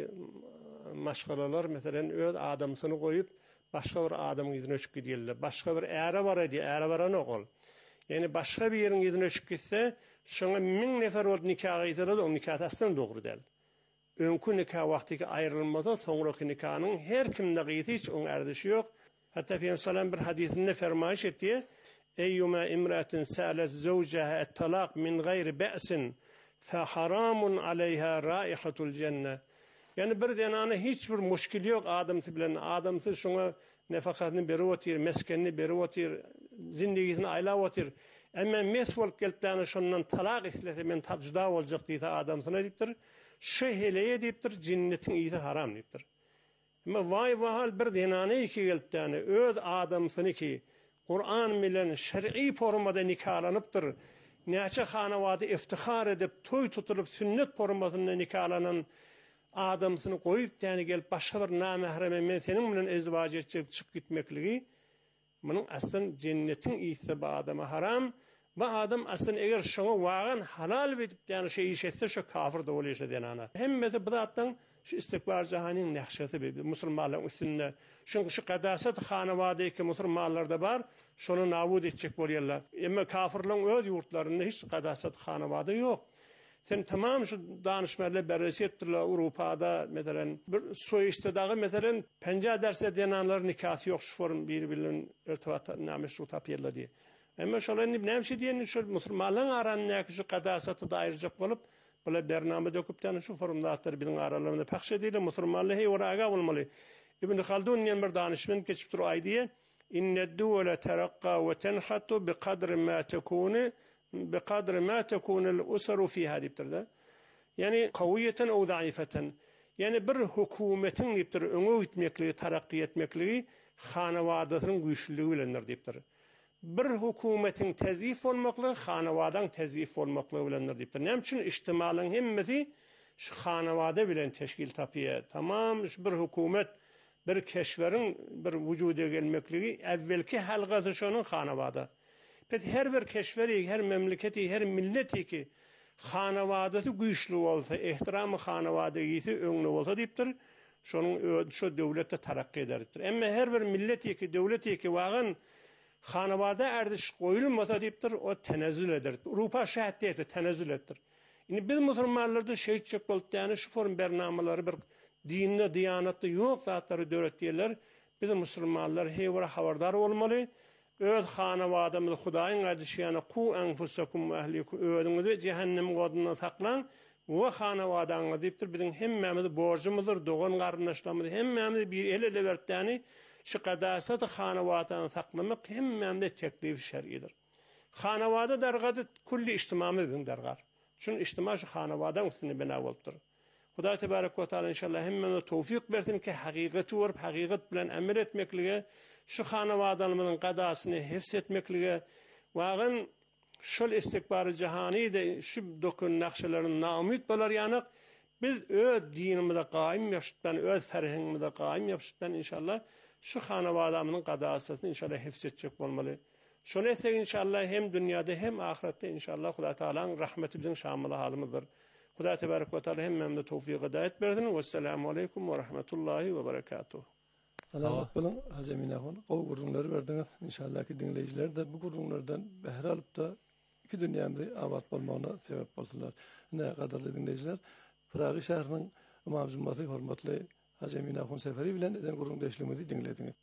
maşgalalar meselen öz adamsyny goýup, başga bir adamyň ýüzüne çykyp gidýärler. Başga bir äre bar edi, äre baran okul. Yani başga bir ýeriň ýüzüne çykyp gitse, şoňa min nefer bolup nikah aýdyrlar, o nikah aslan dogry däl. Öňkü nikah wagtyky aýrylmada soňraky nikahnyň her kimde gyýdy hiç oň erdişi ýok. Hatda Peygamber sallam bir hadisinde fermaýş etdi: "Eyyuma imratin sa'alat zawjaha at-talaq min gayri ba'sin fa haramun alayha raihatul cennet." Yani bir denana hiç bir muşkil yok adamsı bilen adamsı şuna nefakatını beri otir, meskenini beri otir, zindigisini ayla otir. Ama mesvol keltlerini şundan talak islete men juda olacak deyta adamsına deyiptir. Şu heleye deyiptir, cinnetin iyisi haram deyiptir. Ama vay vahal bir denana iki keltlerini öz adamsını ki Kur'an bilen şer'i formada nikahlanıptır. Neçe hanavadı iftihar edip toy tutulup sünnet formasında nikahlanan adamsyny goýup täni gelip başga bir namahreme men senin bilen ezwaç etjek çykyp gitmekligi munyň aslan cennetin ýygy bu adama haram. Bu adam aslan eger şoňa wagan halal edip täni şey iş etse şu kafir da bolýar denana. Hemmeti bu zatdan şu istikbar jahanyň nähşeti bi musulmanlaryň üstünde şoň şu gadasat hanawadaky musulmanlarda bar, şonu nabud etjek bolýarlar. Emma kafirliň öz ýurtlaryny hiç gadasat hanawada ýok. Sen tamam şu danışmalar beresi ettirler Avrupa'da mesela bir soyistadağı mesela pencah derse denanlar nikahı yok şu form birbirinin irtibat namus şu tapyerler diye. Ama şolar ne şey diyen şu musulmanların aranındaki şu kadasatı da ayıracak olup böyle bername döküpten şu formda atlar bilen aralarında pahş ediyle musulmanlığı hey oraga olmalı. İbn Haldun diyen bir danışman geçip dur aydiye inne duvle terakka ve tenhatu bi kadri ma tekunu بقدر ما تكون الأسر فيها ديبتر يعني قوية أو ضعيفة يعني بر حكومة ديبتر أنو يتمكلي ترقي يتمكلي خانوادتن güýçlügi bilen dipdir. Bir hukumetin tezif bolmakly, xanawadan tezif bolmakly bilen dipdir. Näme üçin ijtimalyň hemmeti şu xanawada bilen teşkil tapýar. Tamam, şu bir hukumet, bir keşwerin bir wüjuda gelmekligi evvelki halgaty şonuň xanawada. Peki her bir keşveri, her memleketi, her milleti ki hanavadaty güýçli bolsa, ihtiramı hanavadagysy öňüne bolsa diýipdir. Şonuň şu döwletde tarakky ederdir. Emma her bir milleti ki, döwleti ki wagan hanavada erdiş goýulmasa diýipdir, o tenezzül eder. Rupa şähetde tenezzül etdir. Indi biz musulmanlarda şeýit çek bolýany şu form bernamaları bir dinle, diýanatly ýok zatlary döwletdiler. Biz musulmanlar hewara habardar bolmaly. Öz hanawadamyzy Hudaýyň adşyna qu anfusakum wa ahlikum öňüňizi cehennem godyna saklan we hanawadaňyzy diýipdir. Biziň hemmemiz borjumyzdyr, dogan garyndaşlarymyz hemmemiz bir el ele bertdäni şu gadasat hanawadaňy saklamak hemmemiz teklif şer'idir. Hanawada dargady kulli ijtimamyzyň dargar. Şun ijtima şu hanawadaň üstüne bina bolupdyr. Hudaý tebarek we taala inşallah hemmemize tawfik bersin ki haqiqaty we haqiqat bilen emel etmeklige şu hanawadalarymyzyň gadasyny hefs etmeklige wagyn şol istikbary jahany de şu dokun nakşalaryny namyt bolar ýanyk biz öz dinimizde gaýym ýaşatdan öz ferhengimizde gaýym ýaşatdan inşallah şu hanawadalarymyzyň gadasyny inşallah hefs etjek bolmaly. Şonu etse inşallah hem dünýäde hem ahiretde inşallah Hudaý Taala'nın rahmeti bilen şamil halymyzdyr. Hudaý tebarek we taala hemmemize tawfik hidayet bersin. Vesselamu aleykum we rahmetullahi we berekatuh. Alamat bilen hazeminahon gow gurulary berdiňiz. İnşallah ki dinleýijiler de bu gurullardan behr alyp da iki dünýämizde abad bolmagyna sebep bolsunlar. Ne gadarly dinleýijiler, Praga şäheriniň imam jummasy hormatly hazeminahon seferi bilen eden guruldaşlygymyzy dinlediňiz.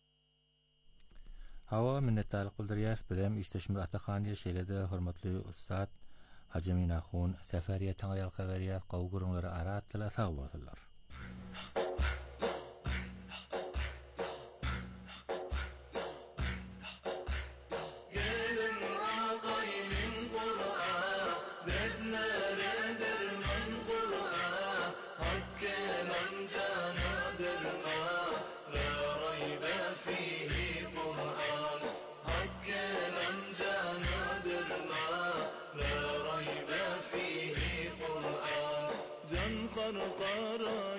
Hawa minnetdarlyk bildirýär. Bilen isteşmir Ataxanyň şeýlede hormatly ustad hazeminahon seferiýe taňryl haberýär. Gow gurulary aratdylar, sag bolsunlar. قرقرة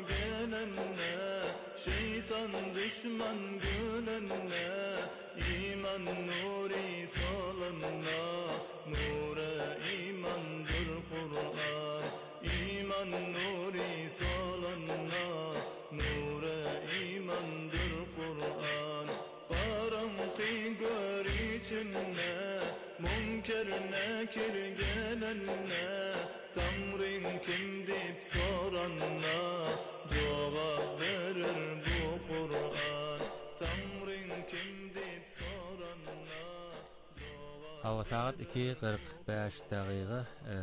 düşman gülünne iman nuri solunna nura imandır Kur'an iman nuri solunna nura imandır Kur'an karanlığı gör içinde münker nekir gelenine Tanrın kim dip soranna cevap verir bu Kur'an Tanrın kim dip soranna Hava saat iki kırk beş dakika.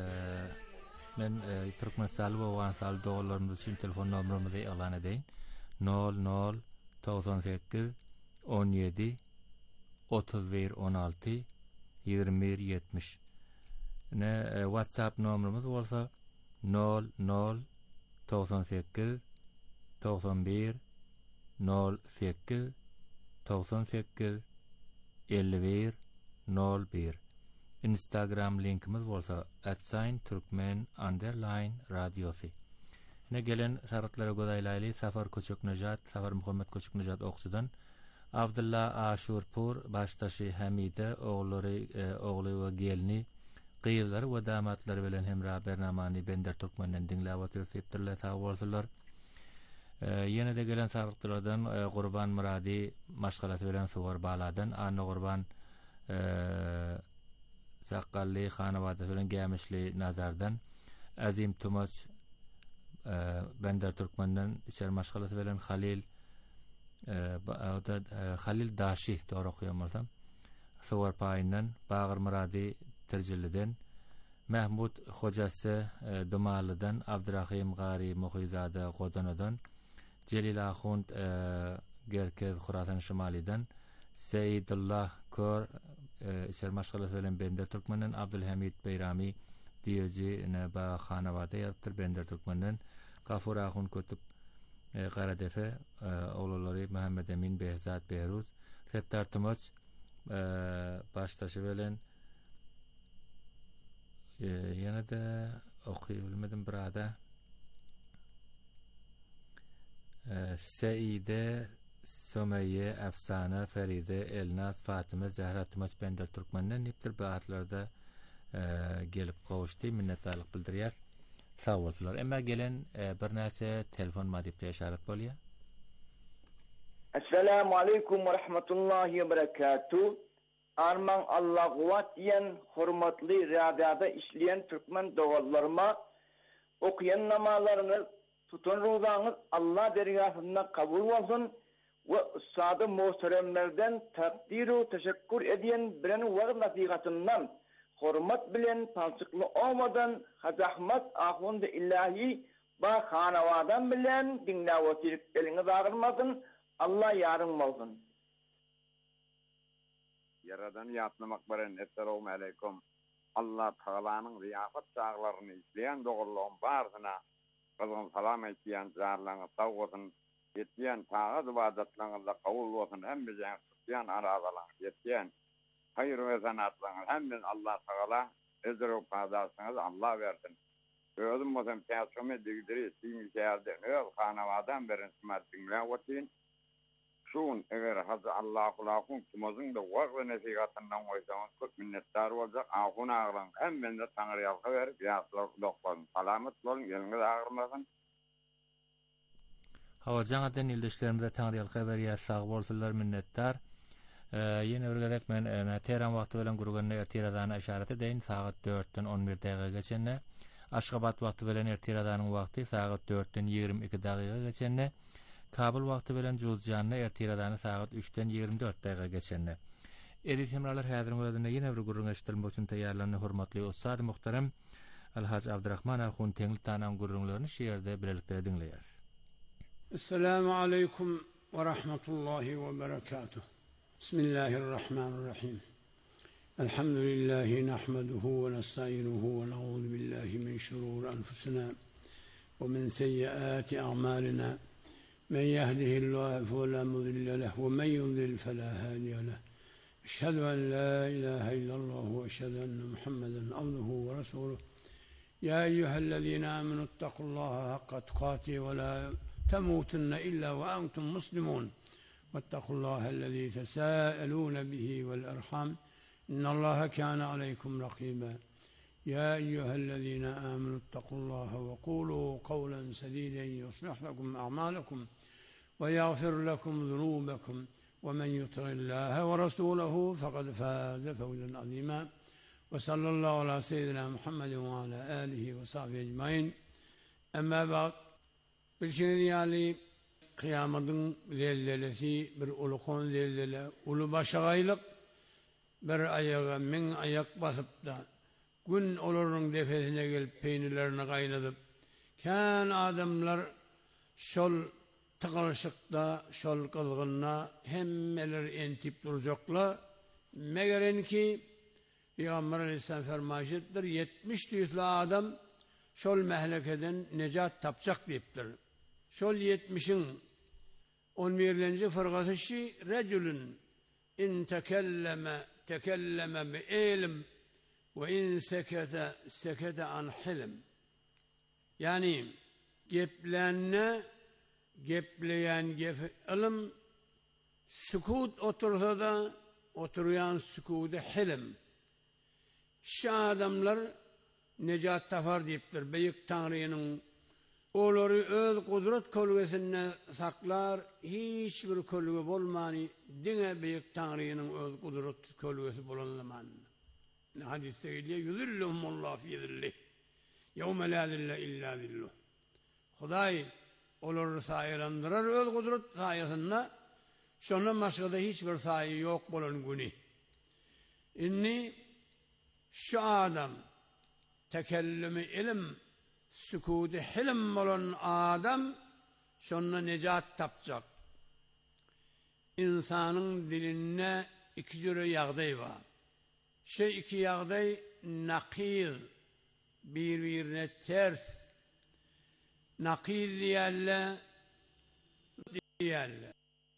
Men Türkmen salı ve Afgan salı doğrularımız için telefon numaramızı elan edeyim. nol nol doksan sekiz on yedi otuz bir on altı yirmi bir yetmiş. Ne WhatsApp numaramız olsa nol nol doksan sekiz doksan bir nol sekiz doksan sekiz elli bir nol bir. Instagram linkimiz bolsa at sign turkmen underline radyosi. Ne gelen şartlara godaylaylı Safar Koçuk Nejat, Safar Muhammed Koçuk Nejat Oqsudan Abdullah Aşurpur baştaşı Hamide oğulları e, oğlu ve gelini qıyırları ve damatları bilen hemra bernamani Bender Turkmenden dinläwätir septirler sağ bolsunlar. E, yine de gelen şartlardan e, Qurban Muradi maşgalat bilen suwar baladan anna Qurban e, Saqqalli xanawada bilen Gamişli Nazardan Azim Tumaç e, Bender Turkmenden içer maşgalat bilen Halil e, Halil Daşi doğru okuyamarsam suwar payından Bağır Muradi Tercilliden Mahmud Hocası e, Dumalı'dan Abdurrahim Gari Muhizade Qodonadan Celil Ahund e, Gerkez Khurasan Şimali'den Seyyidullah Kor e, İçer Maşgalat bilen Bender Türkmenden Abdülhamid Beyrami Diyoji Neba Xanavada yaptır Bender Türkmenden Gafur Ahund Kutup e, Qaradefe e, oğulları Muhammed Emin Behzat Behruz Settar Tumaç e, baştaşı bilen e, yana da okuyabilmedim burada e, Seide Someye Efsane Feride Elnaz Fatıma Zehra Tumaç Bender Türkmenden niptir baatlarda e, gelip kavuştu minnettarlık bildirýär. Sağ olsunlar. Emma gelen e, bir näçe telefon madipde işaret bolýar. Assalamu alaikum ve rahmetullahi ve berekatuh. Arman Allah quwat diyen hormatly radioda işleyen Türkmen dogallarıma okuyan namalarını tutun ruzaňyz Allah dergahynda kabul bolsun ve ustady muhteremlerden takdir ve teşekkür ediyen bilen wagt nasihatından hormat bilen palçykly olmadan Hazahmat Ahund ilahi ba xanawadan bilen dinläwätir eliňiz agyrmasyn Allah yarım bolsun. Yaradan yapmamak baren Esselamu aleyküm. Allah Taala'nın ziyafat çağlarını izleyen doğruluğun barına kızgın salam etdiyen zarlarına sağ olsun. Yetdiyen tağa ibadatlarına kabul olsun. Hem bize tutyan arazalar yetdiyen hayır ve sanatlarına hem bin Allah Taala ezru padasınız Allah versin. Özüm olsun peygamber digdiri simi şehirde öl xanavadan berin smartınla watin şun eger hazır Allahu lakum kimozun da waqt nasihatından oysanız çok minnettar olacak. Ahuna ağlan hem ben de Tanrı yalqa verip yaslık dokun. Salamet olun, eliniz ağrımasın. Havacan ildeşlerimizde Tanrı yalqa verýär, sağ bolsunlar, minnettar. Ee, yine örgedek men e, Tehran vakti bilen guruganna ertiradana işaret edeyin. Saat dörtten on bir daqiqa geçenne. Aşgabat vakti bilen ertiradanyň vakti saat dörtten ýigirmi iki daqiqa geçenne. Kabul vakti bilen Juzjanna ertiradany saat üçten ýigirmi dört daqiqa geçenne. Edit hemralar häziriň özünde ýene bir gurrun eşitilmek üçin taýýarlanyny hormatly ustad muhterem Alhaj Abdurrahman Ahund teňil tanan gurrunlaryny şeýerde birlikde dinleýäris. Assalamu aleykum ve rahmetullahi ve berekatuh. Bismillahirrahmanirrahim. Elhamdülillahi nahmeduhu ve nestaînuhu ve na'ûzu billahi min şurûri enfusina ve min seyyiâti a'mâlina. Men yehdihillahu fe la mudille lehu ve men yudlil fe la hâdiye lehu. Eşhedü en la ilahe illallah ve eşhedü enne Muhammeden abduhu ve resûluh. Ya eyyühellezîne âmenû ittaqullâhe hakka tukâtihi ve la temutunna illa ve entum muslimun. واتقوا الله الذي تساءلون به والأرحام إن الله كان عليكم رقيبا يا أيها الذين آمنوا اتقوا الله وقولوا قولا سديدا يصلح لكم أعمالكم ويغفر لكم ذنوبكم ومن يطع الله ورسوله فقد فاز فوزا عظيما وصلى الله على سيدنا محمد وعلى آله وصحبه أجمعين أما بعد بالشريعة kıyamadın zellelesi bir ulukon zellele ulu başağaylık bir ayağa min ayak basıp da gün olurun defesine gelip peynirlerini kaynadıp kan adamlar şol tıkılışıkta şol kılgınna hemmeler entip duracaklar megeren ki Peygamber Aleyhisselam fermaşettir yetmiş yüzlü adam şol mehlekeden necat tapacak deyiptir şol yetmişin on birlenci fırgası şi recülün in tekelleme tekelleme bi ilim ve in sekete sekete an hilim yani geplenne gepleyen gep ilim sükut otursa da oturuyan sükudu hilim şu adamlar necat tapar deyiptir Büyük Tanrı'nın Oları öz kudret kölgesine saklar, hiçbir kölge bolmani, dine büyük Tanrı'nın öz kudret kölgesi bulunlaman. Hadiste geliyor, yuzilluhumullah fi zillih, yevme la zille illa zilluh. Huday oları sahirandırar, öz kudret sayesinde, şunun başkada hiçbir sahi yok bulan günü. İnni, şu adam, tekellümü ilim, sükudu hilim olan adam şonuna necat tapacak. İnsanın diline iki cürü yağday var. Şey iki yağday nakir, birbirine ters. Nakir diyerle, diyerle.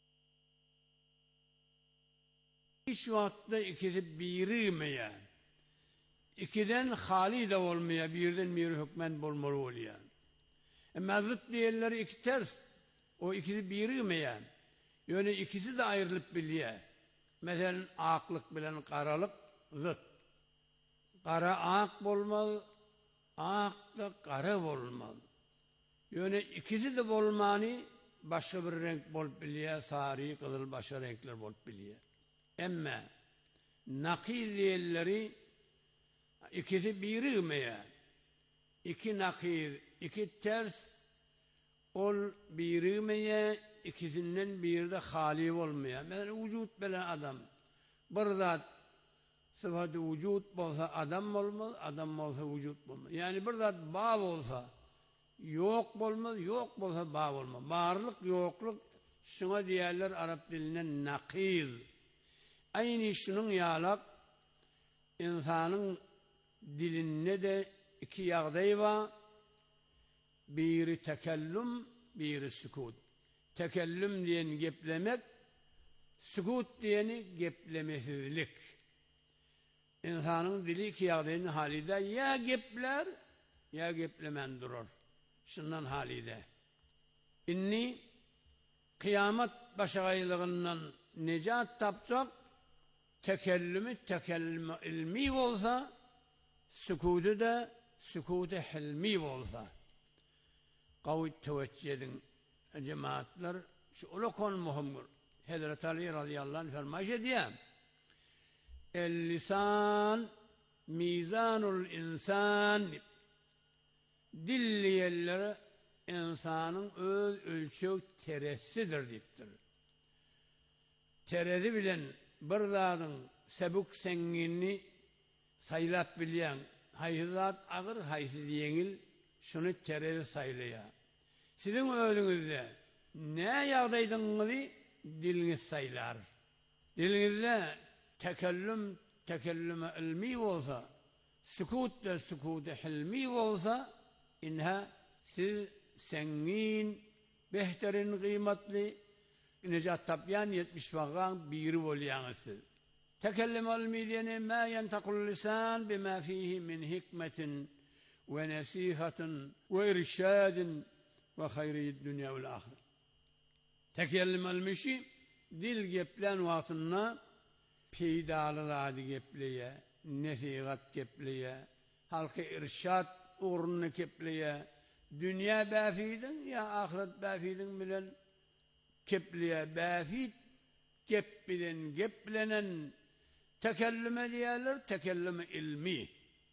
Hiç vakitte ikisi birimeye. İkiden hali de olmaya, birden bir hükmen bulmalı oluyor. Ama zıt diğerleri iki ters, o ikisi biriymeyen. Yani ikisi de ayrılıp biliyor. Mesela aklık bilen karalık zıt. Kara ak olmalı, ak da kara olmalı. Yani ikisi de olmani başka bir renk bulup biliyor, sarı, kızıl başka renkler bulup biliyor. Ama nakil diğerleri İkisi biriymeyen, iki nakir, iki ters, ol biriymeyen, ikisinden bir de hali olmayan. Mesela vücut bilen adam, bir zat sıfatı vücut olsa adam olmaz, adam olsa vücut olmaz. Yani bir zat bağ olsa, yok olmaz, yok olsa bağ olmaz. Varlık, yokluk, şuna diğerler Arap dilinden nakir. Aynı şunun yalak, insanın dilinde de iki yağday var. Biri tekellüm, biri sükut. Tekellüm diyen geplemek, sükut diyeni geplemesizlik. İnsanın dili iki yağdayın halinde ya gepler, ya geplemen durur. Şundan halinde. İnni kıyamet başağaylığından necat tapacak, tekellümü tekellümü ilmi olsa, sükudu da sükudu hilmi olsa. Kavit teveccühedin cemaatler, şu ulukon muhumdur. Hazreti Ali radıyallahu anh fermaş ediyor. El lisan mizanul insan. Dil yerleri insanın öz ölçü teresidir deyiptir. Terezi bilen bir zatın sebuk senginini saylap bilen hayızat ağır haysiz yengil şunu terezi saylaya. Sizin özünüzde ne yağdaydınızı diliniz saylar. Dilinizde tekellüm tekellüme ilmi olsa, sükut da sükutu hilmi olsa, inha siz sengin, behterin kıymetli, necat tapyan yetmiş vakan biri olyanısız. Tekellüm ilmi diyene ma yentakul lisan bima fihi min hikmetin ve nesihatin ve irşadin ve hayriyyid dünya vel ahir. Tekellüm ilmişi dil geplen wagtynda peydalyk gepleye, nesihat gepleye, halky irşat uğruna gepleye, dünya bäfidin ya ahiret bäfidin bilen gepleye, bäfid gep bilen geplenen tekellüme diýerler, tekellüme ilmi.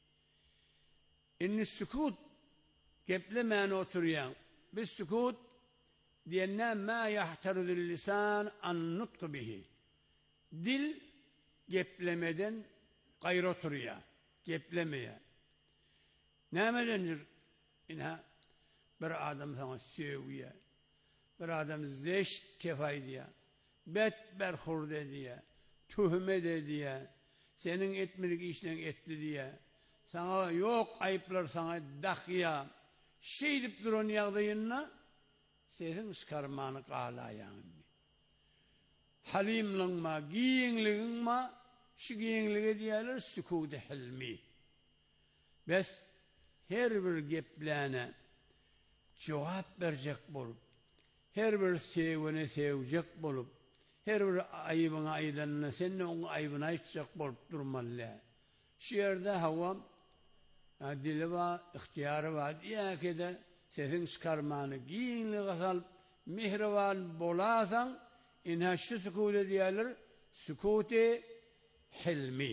İnni sükut geplemän oturýan. Biz sükut diýenne ma yahtarudul lisan an nutq bihi. Dil geplemeden gaýry oturýar, geplemeýär. Nämedendir? Ina bir adam sana söýýär. Bir adam zeş kefay diýär. Bet berhur diýär. Tuhmet diýär. Senin etmedik işden etdi diýär. Sana yok ayıplar sana dahya. Şey dip duran ýagdaýynda sesin çıkarmanı qalaýan. Halimliňma, giýinligiňma, şu giýinlige diýerler sükût hilmi. Bes her bir gepläne jogap berjek bolup, her bir sevgine sevjek bolup, her bir aýybyna aýdanna sen oň aýbyny aýtjak bolup durmaly. Şu ýerde hawa dili va ihtiyarı var diýäke de sesin çıkarmany giýinlige salyp mehriban bolasaň ina şu sükût diýerler sükût-i hilmi.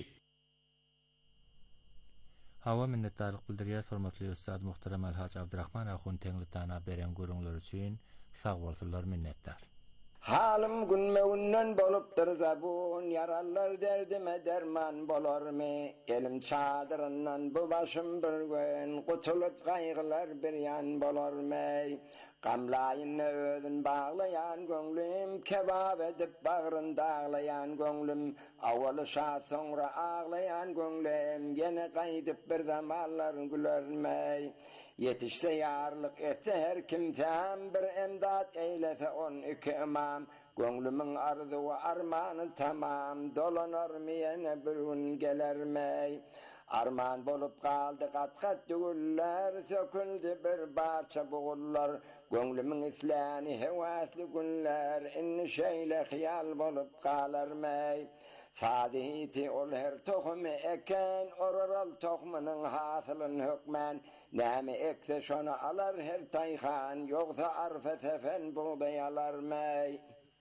Hawa minnetdarlyk bildirýär hormatly ustad muhtaram Alhaç Abdurrahman Ahun teňlitana beren görüňler üçin sag bolsunlar, minnetdar. Halim gülmegünden bolupdyr zabun, yarallar derdime derman bolarmy? Elim çadyryndan bu başym bir gün gutulup gaýgylar bir yan bolarmy? Gamlaýyny özün baglayan göňlüm, kebab edip bagryn daglayan göňlüm, awaly şat soňra aglayan göňlüm, gene gaýdyp bir zamanlar gülermi? Yetişse yarlık etse her kimsem, bir emdat eylese on iki imam, gönlümün arzu ve armanı tamam, dolanır mı yine bir gün geler mi? Arman bolup kaldı kat kat düğüller, söküldü bir parça buğullar, gönlümün islani hevaslı günler, inni şeyle hiyal bolup kalar mı? Sadihiti ol her tohumu eken, oraral tohumunun hasılın hükmen, näme ekse şonu alar her tayhan, yoksa arfa sefen buğday alar mı?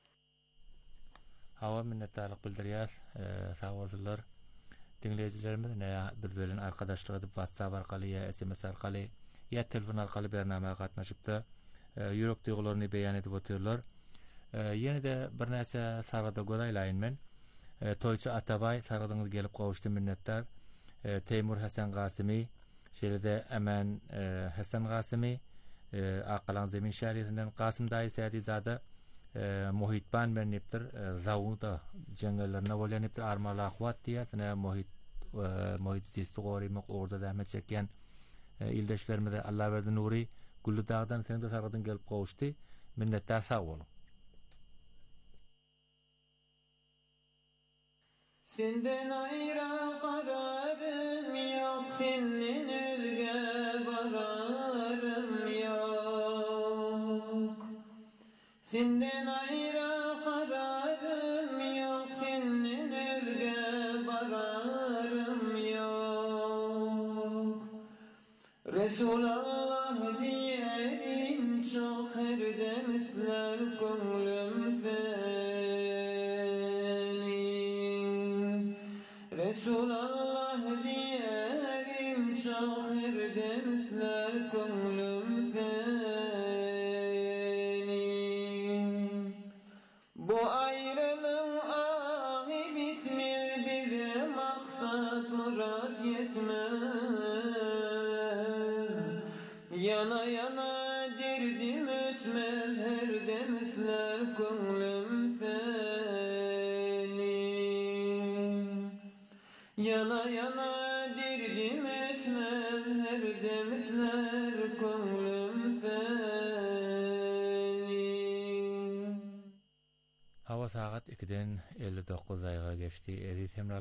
Hawa minnetdarlyk bildirýär, sag bolsunlar. Dinleyijilerimiz näme bir bilen arkadaşlyk edip WhatsApp arkaly ýa S M S arkaly ýa telefon arkaly bernamega gatnaşypdy. Ýürek duýgularyny beýan edip oturýarlar. Ýene de bir näçe sarada godaýlaýyn men. Toyçu Atabay sarıdığınız gelip kavuştu, minnettar. Teymur Hasan Qasimi, şeride Emen Hasan Qasimi, Aqalan Zemin şeritinden Qasım Dayı Sədizade, Muhitban ben neptir, Zavun'da cengellerine bolyan neptir, Armal Ahvat diye, Muhit Muhit Zistu Qorimiq orada zahmet çeken ildeşlerimize Allah verdi nuri, Güllü Dağ'dan sen de sarıdığın gelip kavuştu, minnettar, sağ olun. Senden ayrı kararım yok, senin ölge bararım yok. Senden ayrı kararım yok, senin ölge bararım yok. Resulallah diyelim çok, her demizler gönlüm Resulallah diyelim şahir demizler gönlüm senin. Bu ayrılığın ahi bitmir, bir maksat murat yetmez. Yana yana derdim ötmez, her demizler gönlüm senin. Yana yana derdim etmez, her demizler gönlüm senin. Hawa sagat ikiden elli dokuz aýga geçdi. Edip